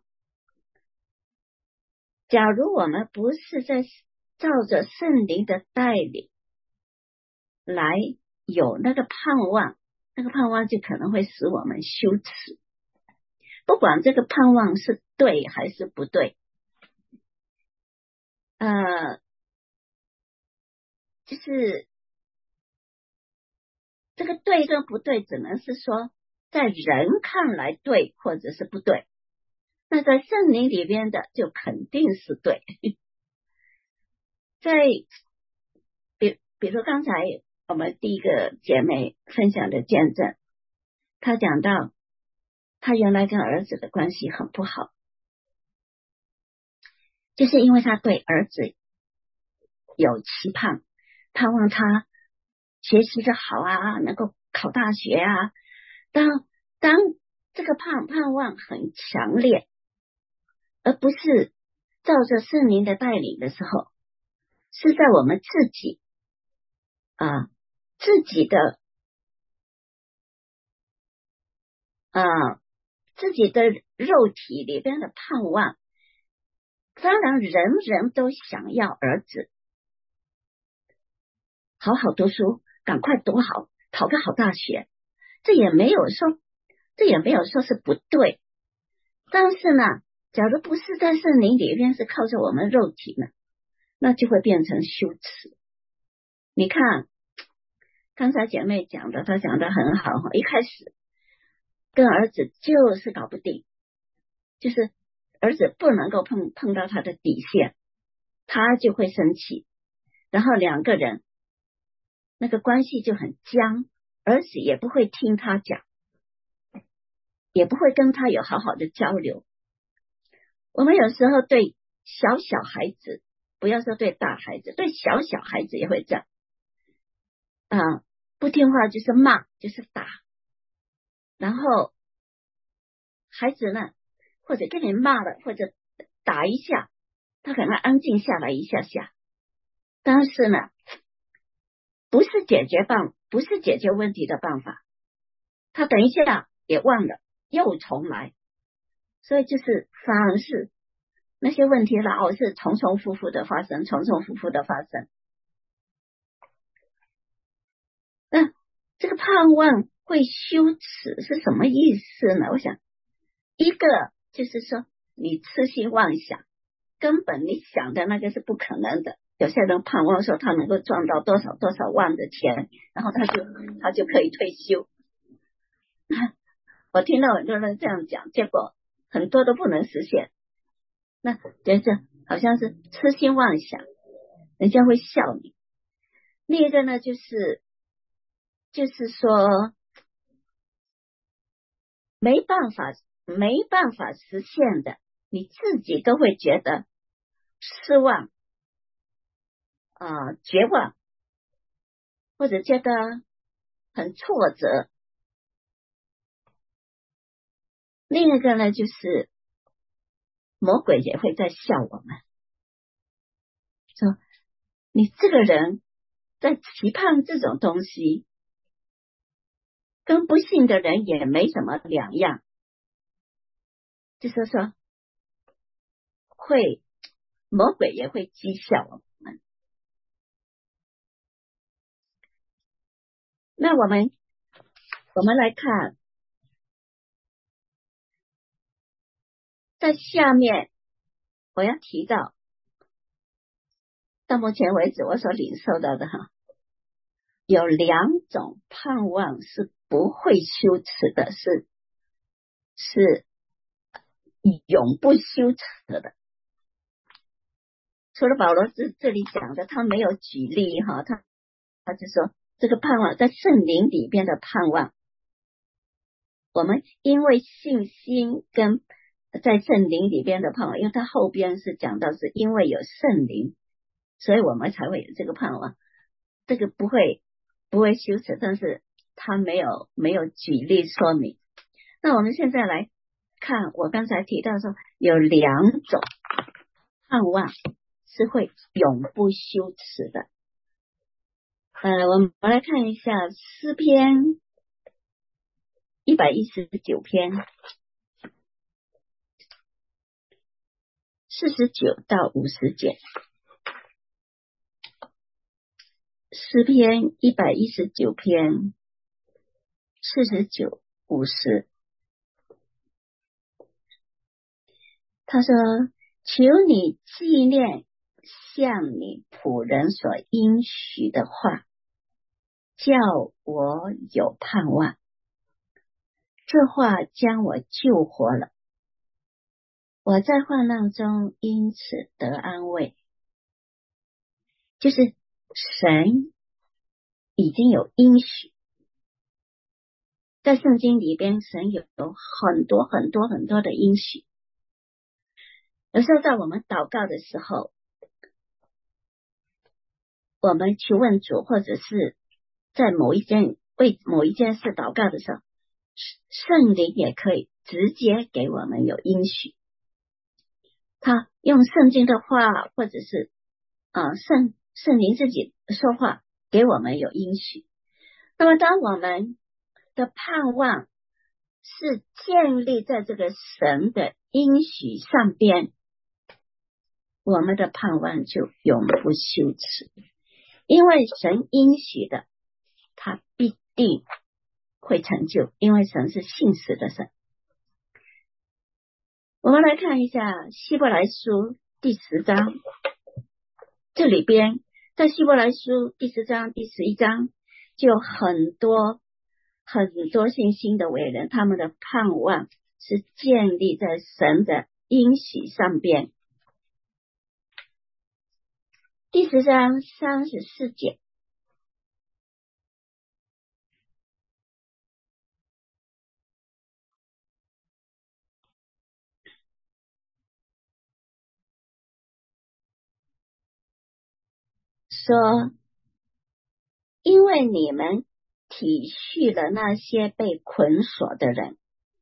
假如我们不是在照着圣灵的带领来有那个盼望，那个盼望就可能会使我们羞耻，不管这个盼望是对还是不对。就是这个对跟不对只能是说在人看来对或者是不对，那在圣灵里边的就肯定是对。比如刚才我们第一个姐妹分享的见证， 他讲到他原来跟儿子的关系很不好，就是因为他对儿子有期盼，盼望他学习的好啊，能够考大学啊。当这个盼望很强烈，而不是照着圣灵的带领的时候，是在我们自己的自己的肉体里边的盼望。当然人人都想要儿子好好读书，赶快读好，考个好大学，这也没有说是不对。但是呢，假如不是在圣灵里边，是靠着我们肉体呢，那就会变成羞耻。你看刚才姐妹讲的，她讲的很好，一开始跟儿子就是搞不定，就是儿子不能够碰到他的底线，他就会生气，然后两个人那个关系就很僵，儿子也不会听他讲，也不会跟他有好好的交流。我们有时候对小孩子，不要说对大孩子，对小孩子也会这样不听话就是骂，就是打，然后孩子呢，或者跟你骂了，或者打一下，他可能安静下来一下下，但是呢，不是解决问题的办法，他等一下也忘了，又重来，所以就是反而是那些问题老是重复的发生。那这个盼望会羞耻是什么意思呢？我想一个就是说你痴心妄想，根本你想的那个是不可能的。有些人盼望说他能够赚到多少万的钱，然后他就可以退休。我听到很多人这样讲，结果很多都不能实现，那觉得好像是痴心妄想，人家会笑你。另一个呢，就是说没办法实现的，你自己都会觉得失望绝望，或者觉得很挫折。另一个呢，就是魔鬼也会在笑我们，说你这个人在期盼这种东西，跟不信的人也没什么两样，就是说魔鬼也会讥笑我们。那我们来看，在下面我要提到目前为止我所领受到的有两种盼望是不会羞耻的，是永不羞耻的。除了保罗这里讲的，他没有举例他就说这个盼望在圣灵里边的盼望，我们因为信心跟在圣灵里边的盼望，因为他后边是讲到是因为有圣灵，所以我们才会有这个盼望，这个不会羞耻，但是他没有举例说明。那我们现在来看，我刚才提到说有两种盼望是会永不羞耻的。我们来看一下诗篇119篇49到50节。诗篇119篇49、50，他说：求你纪念向你仆人所应许的话，叫我有盼望。这话将我救活了，我在患难中因此得安慰。就是神已经有应许， 在圣经里边，神有很多很多很多的应许。有时候在我们祷告的时候，我们去问主，或者是在为某一件事祷告的时候，圣灵也可以直接给我们有应许。他用圣经的话，或者是圣灵自己说话，给我们有应许。那么当我们的盼望是建立在这个神的应许上边，我们的盼望就永不羞耻，因为神应许的他必定会成就，因为神是信实的神。我们来看一下希伯来书第10章，这里边在希伯来书第10章第11章就有很多信心的伟人，他们的盼望是建立在神的应许上边。第10章34节，说因为你们体恤了那些被捆锁的人，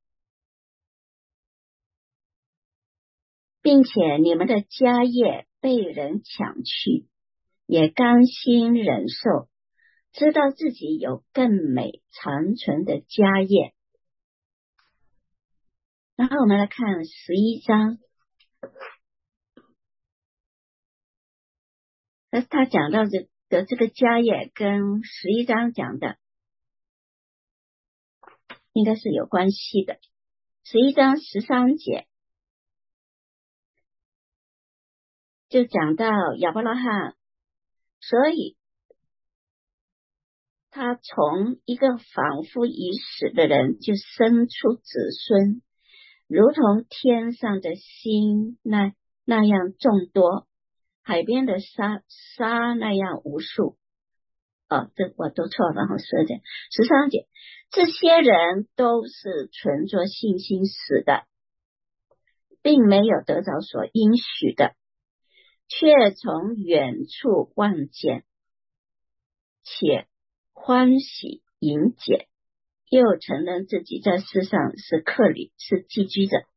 并且你们的家业被人抢去，也甘心忍受，知道自己有更美长存的家业。然后我们来看11章，他讲到这个家业跟11章讲的应该是有关系的。11章13节就讲到亚伯拉罕，所以他从一个仿佛已死的人就生出子孙，如同天上的星那样众多，海边的沙那样无数。这我读错了，13节，这些人都是存着信心死的，并没有得着所应许的，却从远处望见，且欢喜迎接，又承认自己在世上是客旅，是寄居者。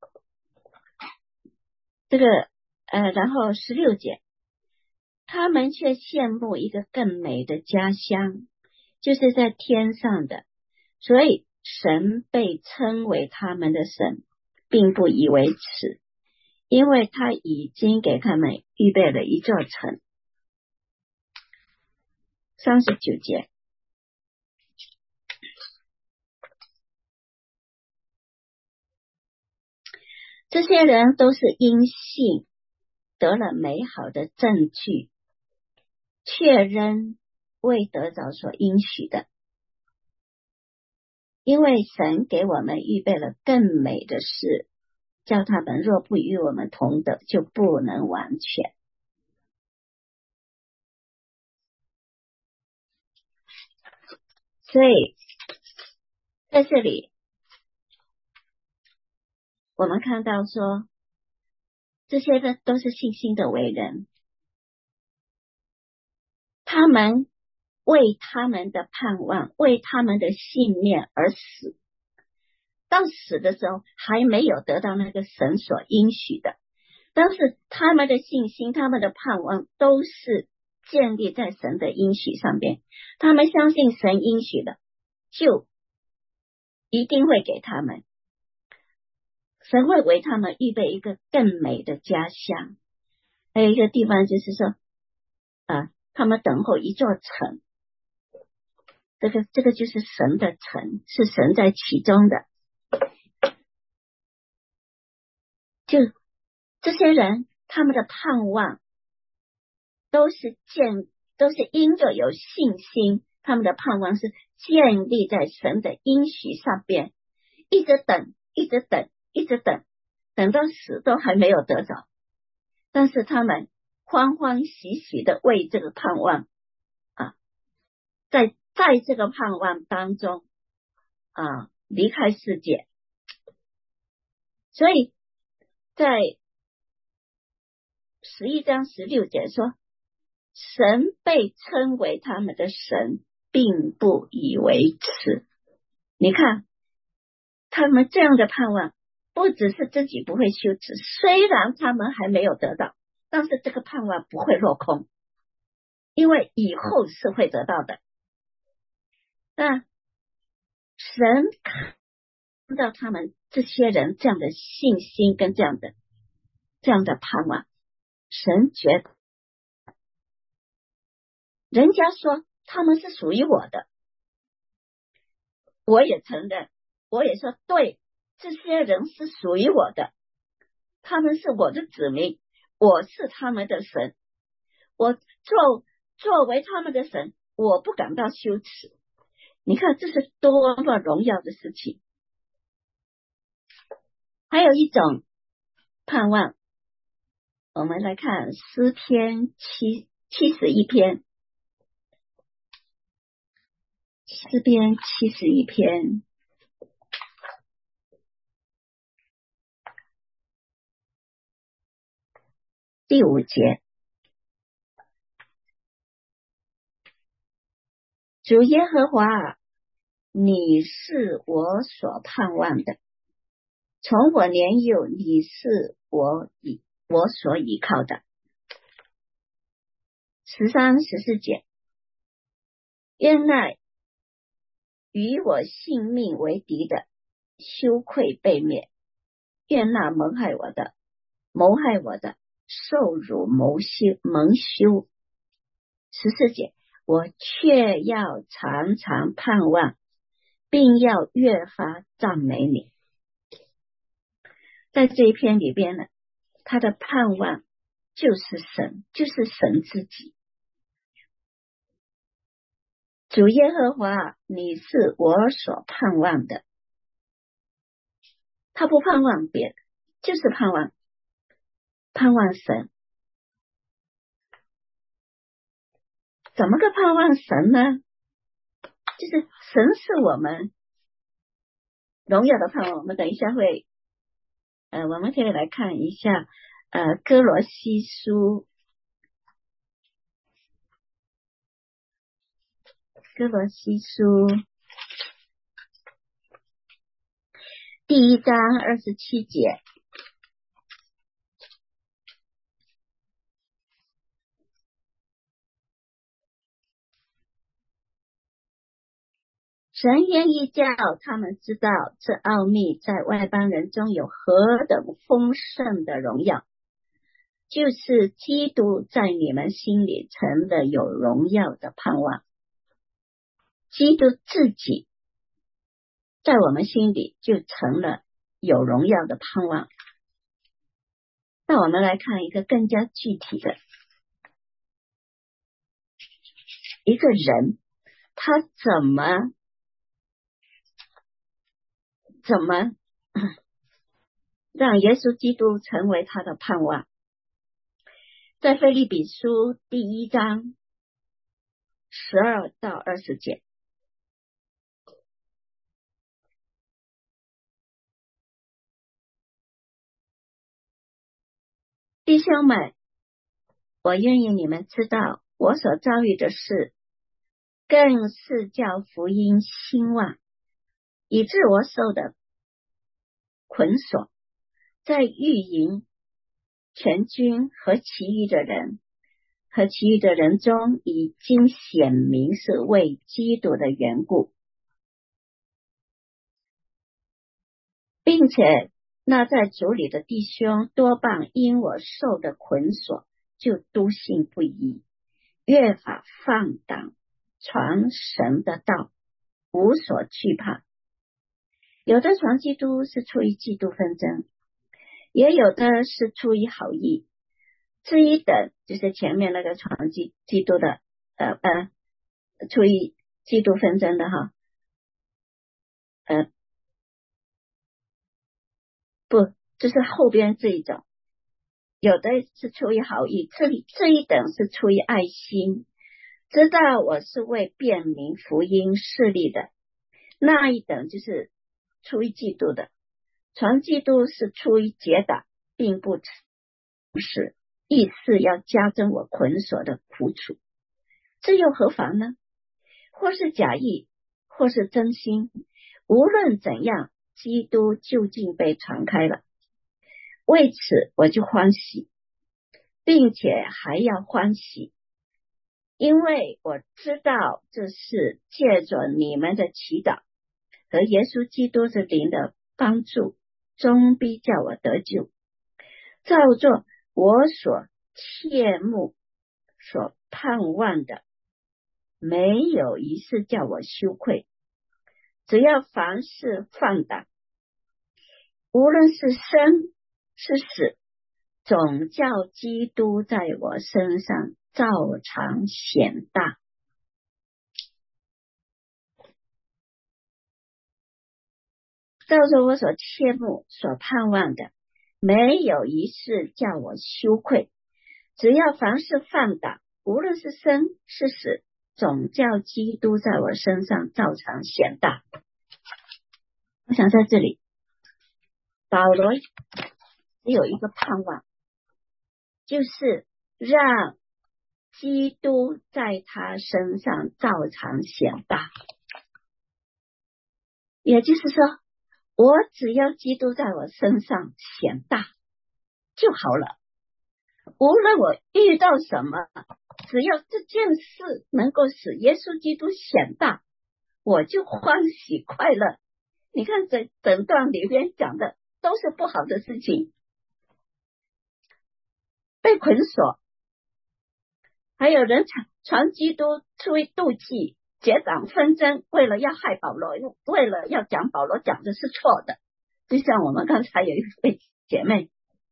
然后16节，他们却羡慕一个更美的家乡，就是在天上的，所以神被称为他们的神，并不以为耻，因为他已经给他们预备了一座城。39节，这些人都是因信得了美好的证据，却仍未得着所应许的，因为神给我们预备了更美的事，叫他们若不与我们同得，就不能完全。所以在这里我们看到说，这些都是信心的伟人，他们为他们的盼望，为他们的信念而死，到死的时候还没有得到那个神所应许的，但是他们的信心，他们的盼望都是建立在神的应许上边，他们相信神应许的就一定会给他们，神会为他们预备一个更美的家乡。还有一个地方就是说他们等候一座城，这个就是神的城，是神在其中的。就这些人他们的盼望都是因着有信心，他们的盼望是建立在神的应许上边，一直等等到死都还没有得着，但是他们欢欢喜喜的为这个盼望在这个盼望当中离开世界。所以在11章16节说，神被称为他们的神，并不以为耻。你看他们这样的盼望，不只是自己不会羞耻，虽然他们还没有得到，但是这个盼望不会落空，因为以后是会得到的。那神看到他们这些人这样的信心跟这样的盼望，神觉得人家说他们是属于我的，我也承认，我也说对，这些人是属于我的，他们是我的子民，我是他们的神，我作为他们的神，我不感到羞耻。你看这是多么荣耀的事情。还有一种盼望，我们来看诗篇71篇，诗篇71篇第5节，主耶和华，你是我所盼望的，从我年幼，你是我所依靠的。13、14节，愿那与我性命为敌的羞愧被灭，愿那谋害我的受辱蒙羞。14节，我却要常常盼望，并要越发赞美你。在这一篇里边呢，他的盼望就是神自己。主耶和华，你是我所盼望的。他不盼望别的，就是盼望神。怎么个盼望神呢？就是神是我们荣耀的盼望。我们等一下会我们可以来看一下哥罗西书第1章27节，神愿意叫他们知道这奥秘在外邦人中有何等丰盛的荣耀，就是基督在你们心里成了有荣耀的盼望。基督自己在我们心里就成了有荣耀的盼望。那我们来看一个更加具体的，一个人他怎么让耶稣基督成为他的盼望。在腓立比书第1章12到20节，弟兄们，我愿意你们知道，我所遭遇的事，更是叫福音兴旺，以致我受的捆锁，在御营全军和其余的人中，已经显明是为基督的缘故，并且那在主里的弟兄多半因我受的捆锁，就笃信不疑，越发放胆传神的道，无所惧怕。有的传基督是出于嫉妒纷争，也有的是出于好意。这一等就是前面那个传基督的出于嫉妒纷争的哈，不，就是后边这一种，有的是出于好意，这一等是出于爱心，知道我是为辨明福音势力的。那一等就是出于基督的，传基督是出于结党，并不是意思要加增我捆锁的苦楚。这又何妨呢？或是假意，或是真心，无论怎样，基督究竟被传开了。为此我就欢喜，并且还要欢喜，因为我知道这是借着你们的祈祷和耶稣基督的灵的帮助，终必叫我得救，照作我所切慕所盼望的，没有一事叫我羞愧。只要凡事放胆，无论是生是死，总叫基督在我身上照常显大。照着我所切慕所盼望的，没有一事叫我羞愧。只要凡事放胆，无论是生是死，总叫基督在我身上照常显大。我想在这里，保罗只有一个盼望，就是让基督在他身上照常显大。也就是说，我只要基督在我身上显大就好了。无论我遇到什么，只要这件事能够使耶稣基督显大，我就欢喜快乐。你看整段里边讲的都是不好的事情，被捆锁，还有人传基督出于妒忌，结党纷争，为了要害保罗，为了要讲保罗讲的是错的。就像我们刚才有一位姐妹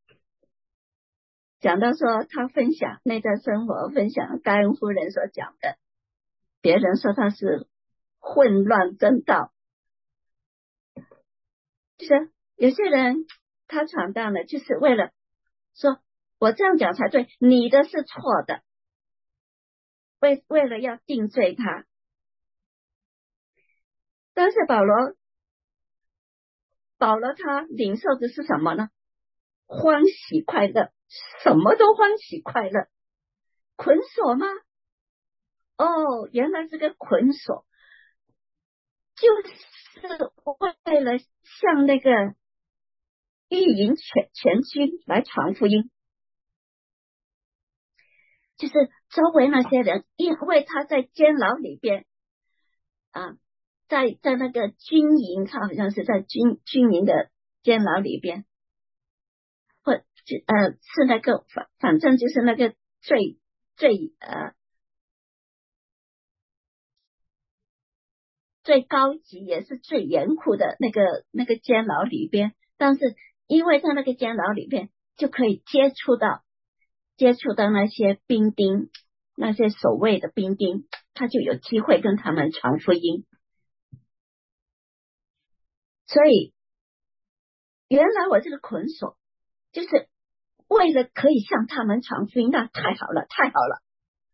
讲到说，她分享内在生活，分享盖恩夫人所讲的，别人说她是混乱正道。就是有些人他闯荡了，就是为了说我这样讲才对，你的是错的，为了要定罪他。但是保罗他领受的是什么呢？欢喜快乐，什么都欢喜快乐。捆锁吗？哦，原来这个捆锁就是为了向那个御营全军来传福音，就是周围那些人，因为他在监牢里边啊，在那个军营，他好像是在军营的监牢里边，是那个反正就是那个最高级也是最严酷的那个监牢里边，但是因为在那个监牢里边就可以接触到那些兵丁，那些守卫的兵丁，他就有机会跟他们传福音。所以原来我这个捆锁就是为了可以向他们传福音，那太好了，太好了，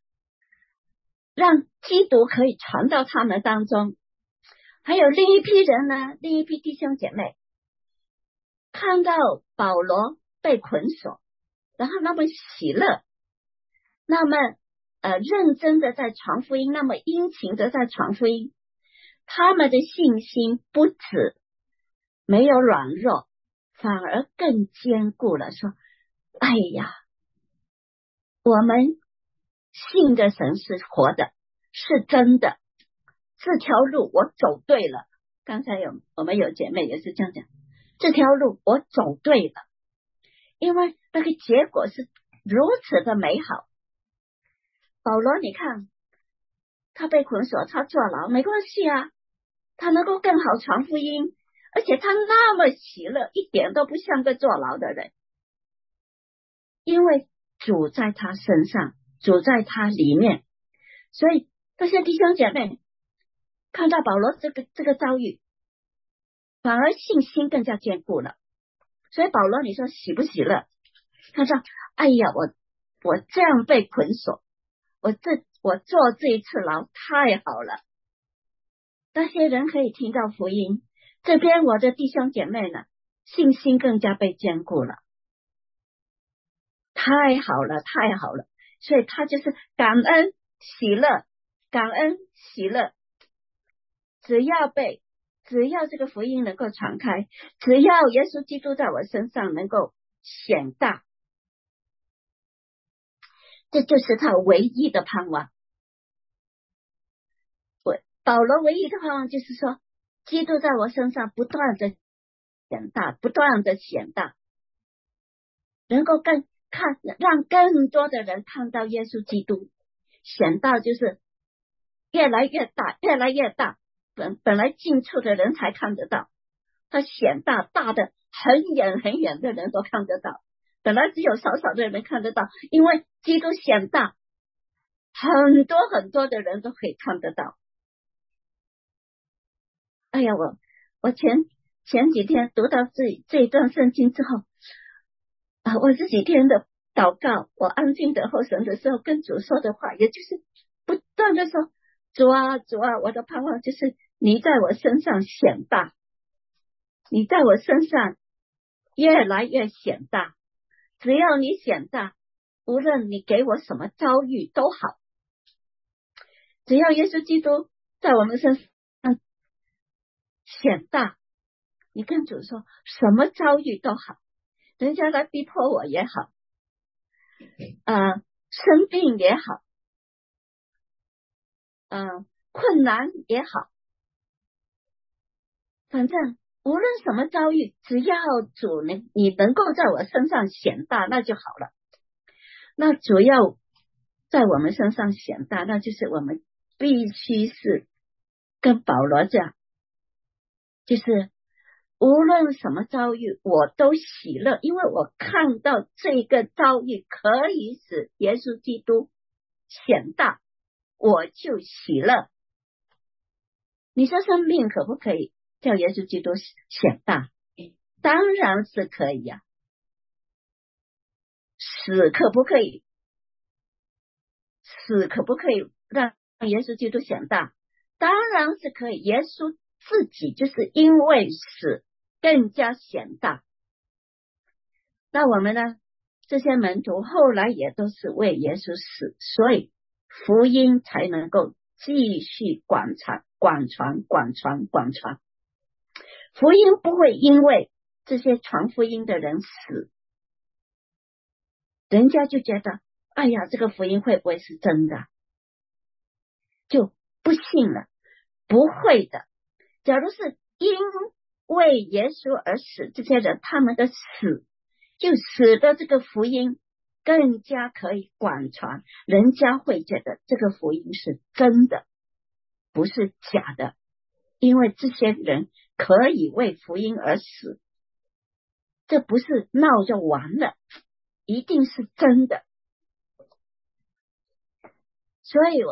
让基督可以传到他们当中。还有另一批人呢，另一批弟兄姐妹看到保罗被捆锁，然后那么喜乐，那么认真的在传福音，那么殷勤的在传福音，他们的信心不止没有软弱，反而更坚固了，说哎呀，我们信的神是活的，是真的，这条路我走对了。刚才我们有姐妹也是这样讲，这条路我走对了，因为那个结果是如此的美好。保罗你看他被捆锁，他坐牢没关系啊，他能够更好传福音，而且他那么喜乐，一点都不像个坐牢的人，因为主在他身上，主在他里面。所以这些弟兄姐妹看到保罗这个遭遇，反而信心更加坚固了。所以保罗你说喜不喜乐？他说哎呀，我这样被捆锁，我坐这一次牢太好了，那些人可以听到福音， 这边我的弟兄姐妹呢，信心更加被坚固了，太好了，太好了。所以他就是感恩喜乐，感恩喜乐。只要这个福音能够传开，只要耶稣基督在我身上能够显大，这就是他唯一的盼望。保罗唯一的盼望就是说，基督在我身上不断的显大，不断的显大，能够让更多的人看到耶稣基督。显大就是越来越大，越来越大，本来近处的人才看得到，他显大，大的很远很远的人都看得到，本来只有少少的人看得到，因为基督显大，很多很多的人都可以看得到。哎呀，我前几天读到这一段圣经之后我这几天的祷告，我安静等候神的时候跟主说的话，也就是不断的说，主啊主啊，我的盼望就是你在我身上显大，你在我身上越来越显大，只要你显大，无论你给我什么遭遇都好，只要耶稣基督在我们身上显大，你跟主说什么遭遇都好，人家来逼迫我也好，生病也好，困难也好，反正无论什么遭遇，只要主你能够在我身上显大，那就好了。那主要在我们身上显大，那就是我们必须是跟保罗这样，就是无论什么遭遇我都喜乐，因为我看到这个遭遇可以使耶稣基督显大，我就喜乐。你说生命可不可以叫耶稣基督显大？当然是可以呀。死可不可以让耶稣基督显大？当然是可以。耶稣自己就是因为死更加显大。那我们呢？这些门徒后来也都是为耶稣死，所以福音才能够继续广传。福音不会因为这些传福音的人死，人家就觉得哎呀，这个福音会不会是真的，就不信了。不会的。假如是因为耶稣而死，这些人他们的死就使得这个福音更加可以广传，人家会觉得这个福音是真的，不是假的，因为这些人可以为福音而死，这不是闹着玩的，一定是真的。所以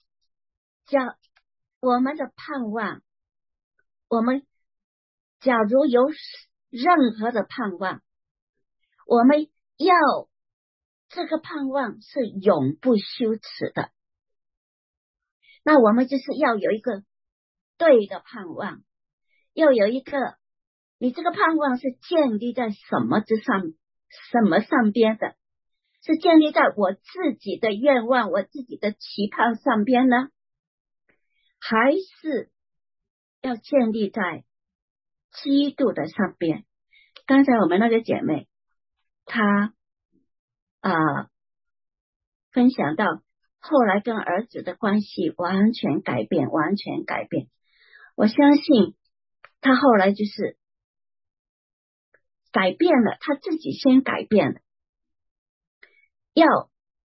我们的盼望，我们假如有任何的盼望，我们要这个盼望是永不羞耻的，那我们就是要有一个对的盼望，要有一个你这个盼望是建立在什么上边的，是建立在我自己的愿望，我自己的期盼上边呢，还是要建立在基督的上边？刚才我们那个姐妹她分享到后来跟儿子的关系完全改变。我相信她后来就是改变了，她自己先改变了，要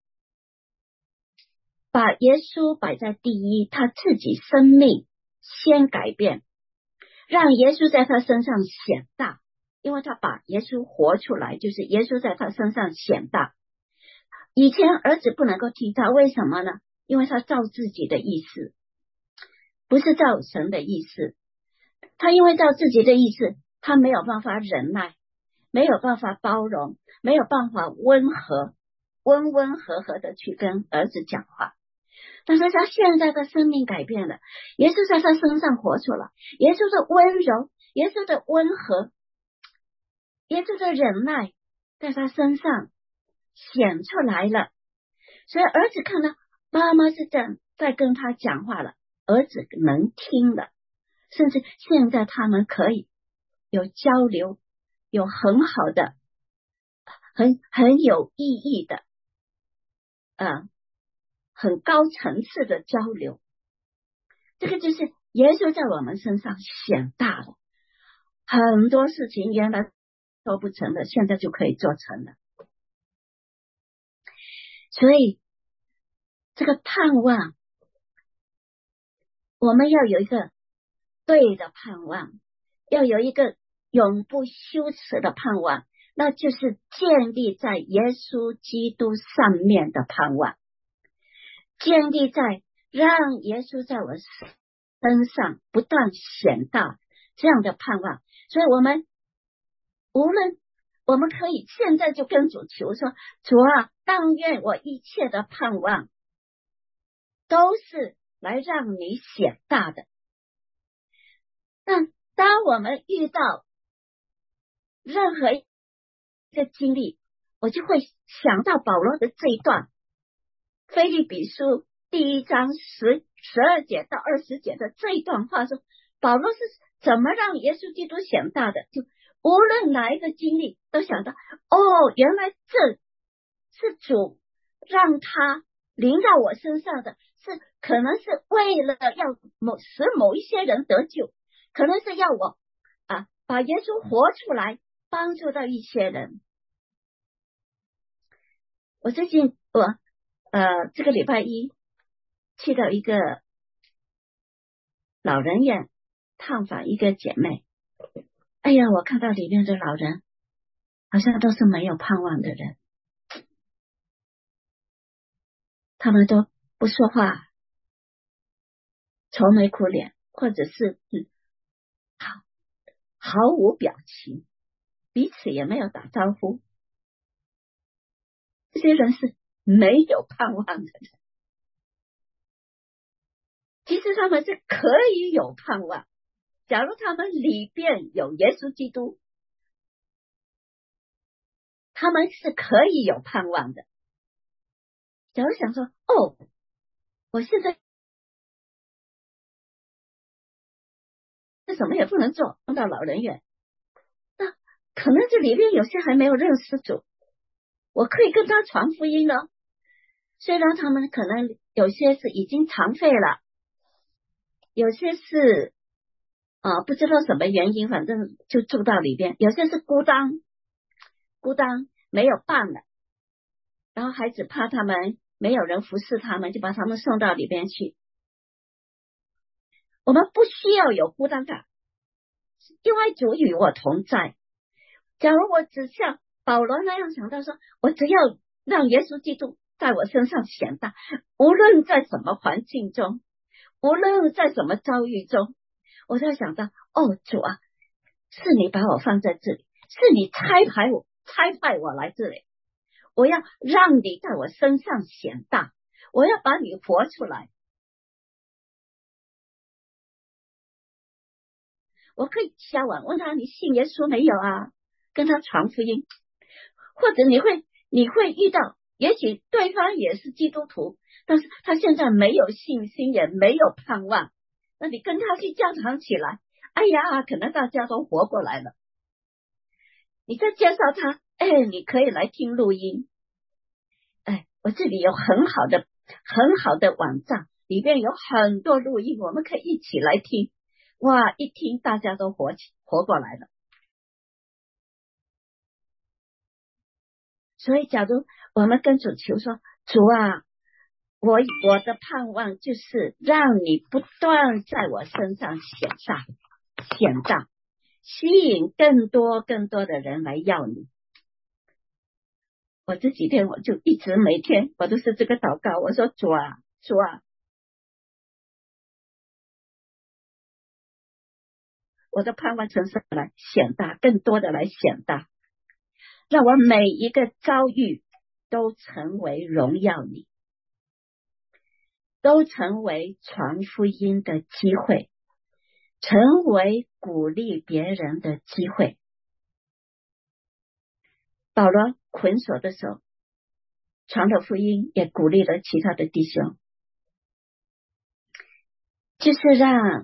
把耶稣摆在第一，她自己生命先改变，让耶稣在她身上显大，因为她把耶稣活出来，就是耶稣在她身上显大。以前儿子不能够听他，为什么呢？因为他照自己的意思，不是照神的意思。他因为照自己的意思，他没有办法忍耐，没有办法包容，没有办法温和的去跟儿子讲话。但是他现在的生命改变了，耶稣在他身上活出来，耶稣的温柔， 耶稣的温和，耶稣的忍耐在他身上显出来了。所以儿子看到妈妈是这样在跟他讲话了，儿子能听了，甚至现在他们可以有交流，有很好的很有意义的很高层次的交流。这个就是耶稣在我们身上显大了，很多事情原来做不成的，现在就可以做成了。所以这个盼望，我们要有一个对的盼望，要有一个永不羞耻的盼望，那就是建立在耶稣基督上面的盼望，建立在让耶稣在我身上不断显大这样的盼望。所以我们无论我们可以现在就跟主求说，主啊，但愿我一切的盼望都是来让你显大的。但当我们遇到任何一个经历，我就会想到保罗的这一段腓立比书第1章12节到20节的这一段话，说保罗是怎么让耶稣基督显大的，就无论哪一个经历都想到，原来这是主让他临到我身上的，是可能是为了要使某一些人得救，可能是要我把耶稣活出来，帮助到一些人。我最近这个礼拜一去到一个老人院探访一个姐妹，哎呀，我看到里面的老人好像都是没有盼望的人，他们都不说话，愁眉苦脸，或者是毫无表情，彼此也没有打招呼。这些人是没有盼望的人。其实他们是可以有盼望，假如他们里边有耶稣基督，他们是可以有盼望的。假如想说，我现在什么也不能做，送到老人院，那可能这里面有些还没有认识主，我可以跟他传福音呢。虽然他们可能有些是已经残废了，有些是不知道什么原因，反正就住到里边，有些是孤单没有伴了，然后孩子怕他们没有人服侍他们，就把他们送到里边去。我们不需要有孤单感，因为主与我同在。假如我只像保罗那样想到说，我只要让耶稣基督在我身上显大，无论在什么环境中，无论在什么遭遇中，我就想到，主啊，是你把我放在这里，是你差派我来这里，我要让你在我身上显大，我要把你活出来。我可以下网问他，你信耶稣没有啊？跟他传福音。或者你会遇到，也许对方也是基督徒，但是他现在没有信心，也没有盼望，那你跟他去交谈起来，哎呀，可能大家都活过来了。你再介绍他，你可以来听录音，我这里有很好的网站，里边有很多录音，我们可以一起来听。哇，一听大家都活过来了。所以假如我们跟主求说，主啊，我的盼望就是让你不断在我身上显大，吸引更多的人来要你。我这几天我就一直每天我都是这个祷告，我说主啊，我的盼望从上来显大，更多的来显大，让我每一个遭遇都成为荣耀你，都成为传福音的机会，成为鼓励别人的机会。保罗捆锁的时候，传了福音，也鼓励了其他的弟兄，就是让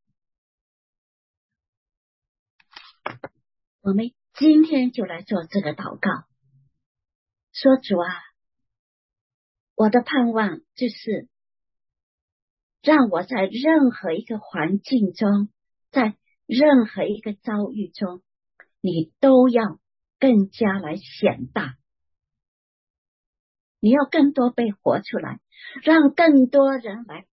我们今天就来做这个祷告，说主啊，我的盼望就是让我在任何一个环境中，在任何一个遭遇中，你都要更加来显大，你要更多被活出来，让更多人来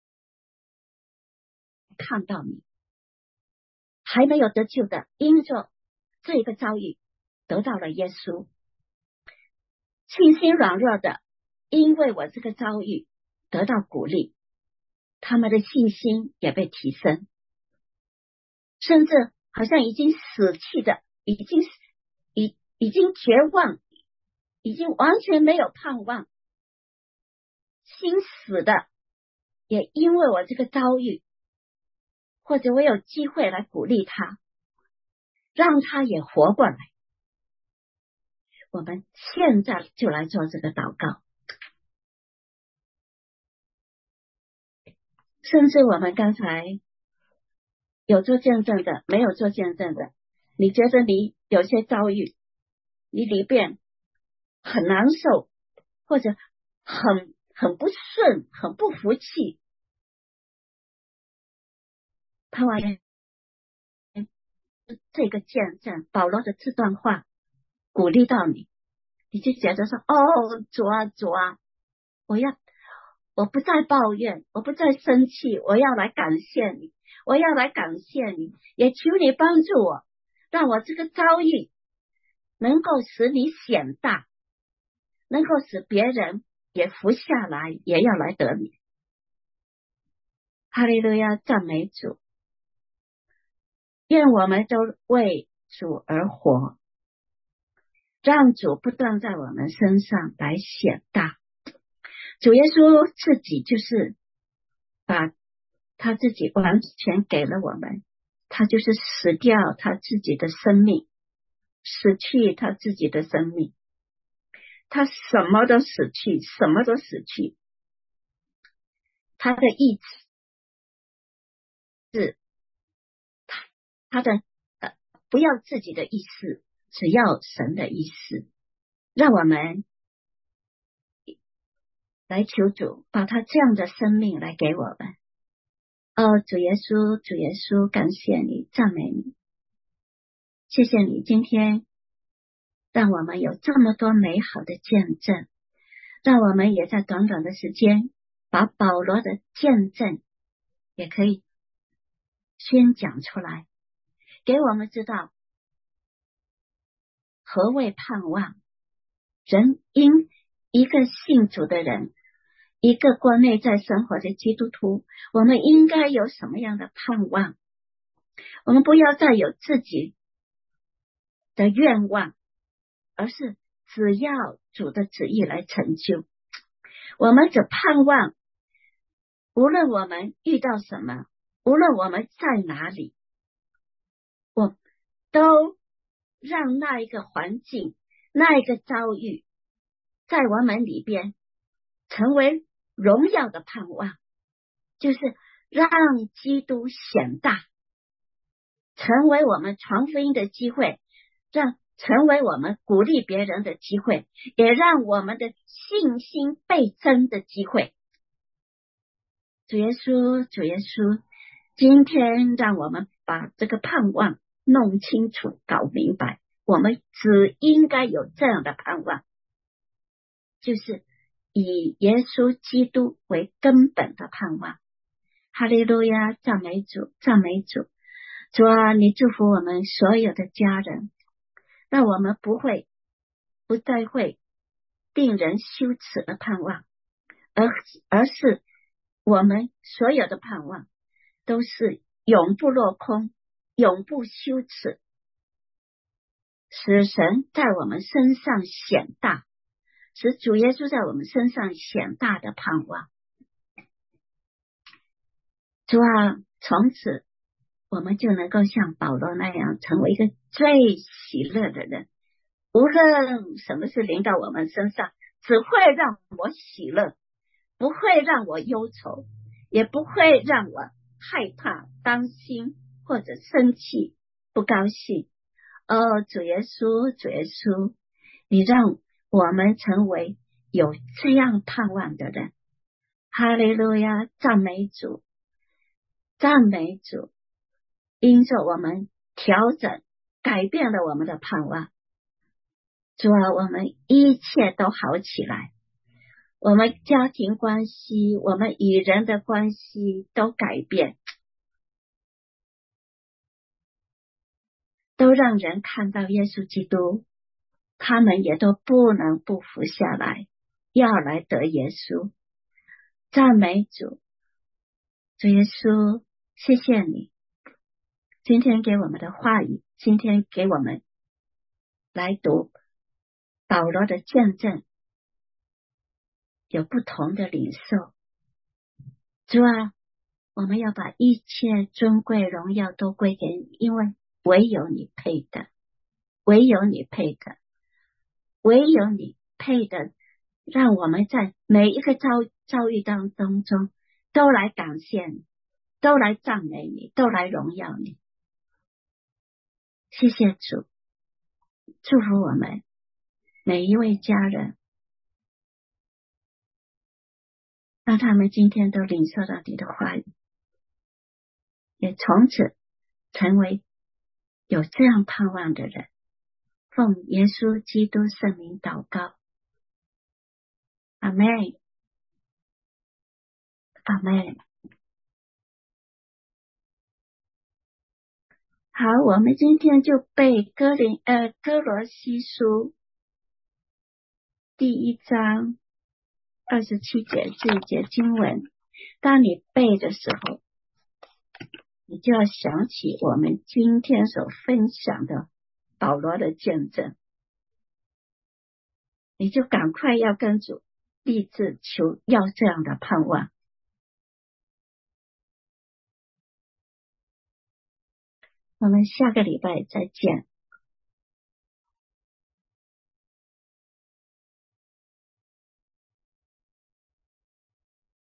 看到你。还没有得救的，因着这个遭遇得到了耶稣，信心软弱的，因为我这个遭遇得到鼓励，他们的信心也被提升，甚至好像已经死去的，已经绝望，已经完全没有盼望，心死的，也因为我这个遭遇，或者我有机会来鼓励他，让他也活过来。我们现在就来做这个祷告，甚至我们刚才有做见证的，没有做见证的，你觉得你有些遭遇，你里边很难受，或者很不顺，很不服气，盼望这个见证保罗的这段话鼓励到你，你就觉得说，哦，主啊主啊，我不再抱怨，我不再生气，我要来感谢你，我要来感谢你，也求你帮助我，让我这个遭遇能够使你显大，能够使别人也服下来，也要来得你。哈利路亚，赞美主。愿我们都为主而活，让主不断在我们身上来显大。主耶稣自己就是把他自己完全给了我们，他就是死掉他自己的生命，死去他自己的生命，他什么都死去，什么都死去，他的意志，他的不要自己的意思，只要神的意思。让我们来求主把他这样的生命来给我们。哦，主耶稣，主耶稣，感谢你，赞美你，谢谢你今天让我们有这么多美好的见证，让我们也在短短的时间把保罗的见证也可以宣讲出来，给我们知道何谓盼望。人因一个信主的人，一个过内在生活的基督徒，我们应该有什么样的盼望？我们不要再有自己的愿望，而是只要主的旨意来成就。我们只盼望，无论我们遇到什么，无论我们在哪里，我都让那一个环境，那一个遭遇，在我们里边成为荣耀的盼望，就是让基督显大，成为我们传福音的机会，成为我们鼓励别人的机会，也让我们的信心倍增的机会。主耶稣，主耶稣，今天让我们把这个盼望弄清楚，搞明白，我们只应该有这样的盼望，就是以耶稣基督为根本的盼望。哈利路亚，赞美主，赞美主。主啊，你祝福我们所有的家人，让我们不再会令人羞耻的盼望，而是我们所有的盼望都是永不落空，永不羞耻，使神在我们身上显大，使主耶稣在我们身上显大的盼望。主啊，从此我们就能够像保罗那样成为一个最喜乐的人。无论什么事临到我们身上，只会让我喜乐，不会让我忧愁，也不会让我害怕、担心或者生气、不高兴。主耶稣，主耶稣，你让我们成为有这样盼望的人。哈利路亚，赞美主，赞美主。因着我们调整改变了我们的盼望，主啊，我们一切都好起来，我们家庭关系，我们与人的关系都改变，都让人看到耶稣基督，他们也都不能不服下来，要来得耶稣。赞美主，主耶稣，谢谢你今天给我们的话语，今天给我们来读保罗的见证，有不同的领受。主啊，我们要把一切尊贵荣耀都归给你，因为唯有你配的，唯有你配的，唯有你配的，让我们在每一个遭遇当中都来感谢你，都来赞美你，都来荣耀你。谢谢主，祝福我们每一位家人，让他们今天都领受到你的话语，也从此成为有这样盼望的人。奉耶稣基督圣名祷告，阿们，阿们。好，我们今天就背哥罗西书第1章27节这一节经文。当你背的时候，你就要想起我们今天所分享的保罗的见证，你就赶快要跟主立志求要这样的盼望。我们下个礼拜再见。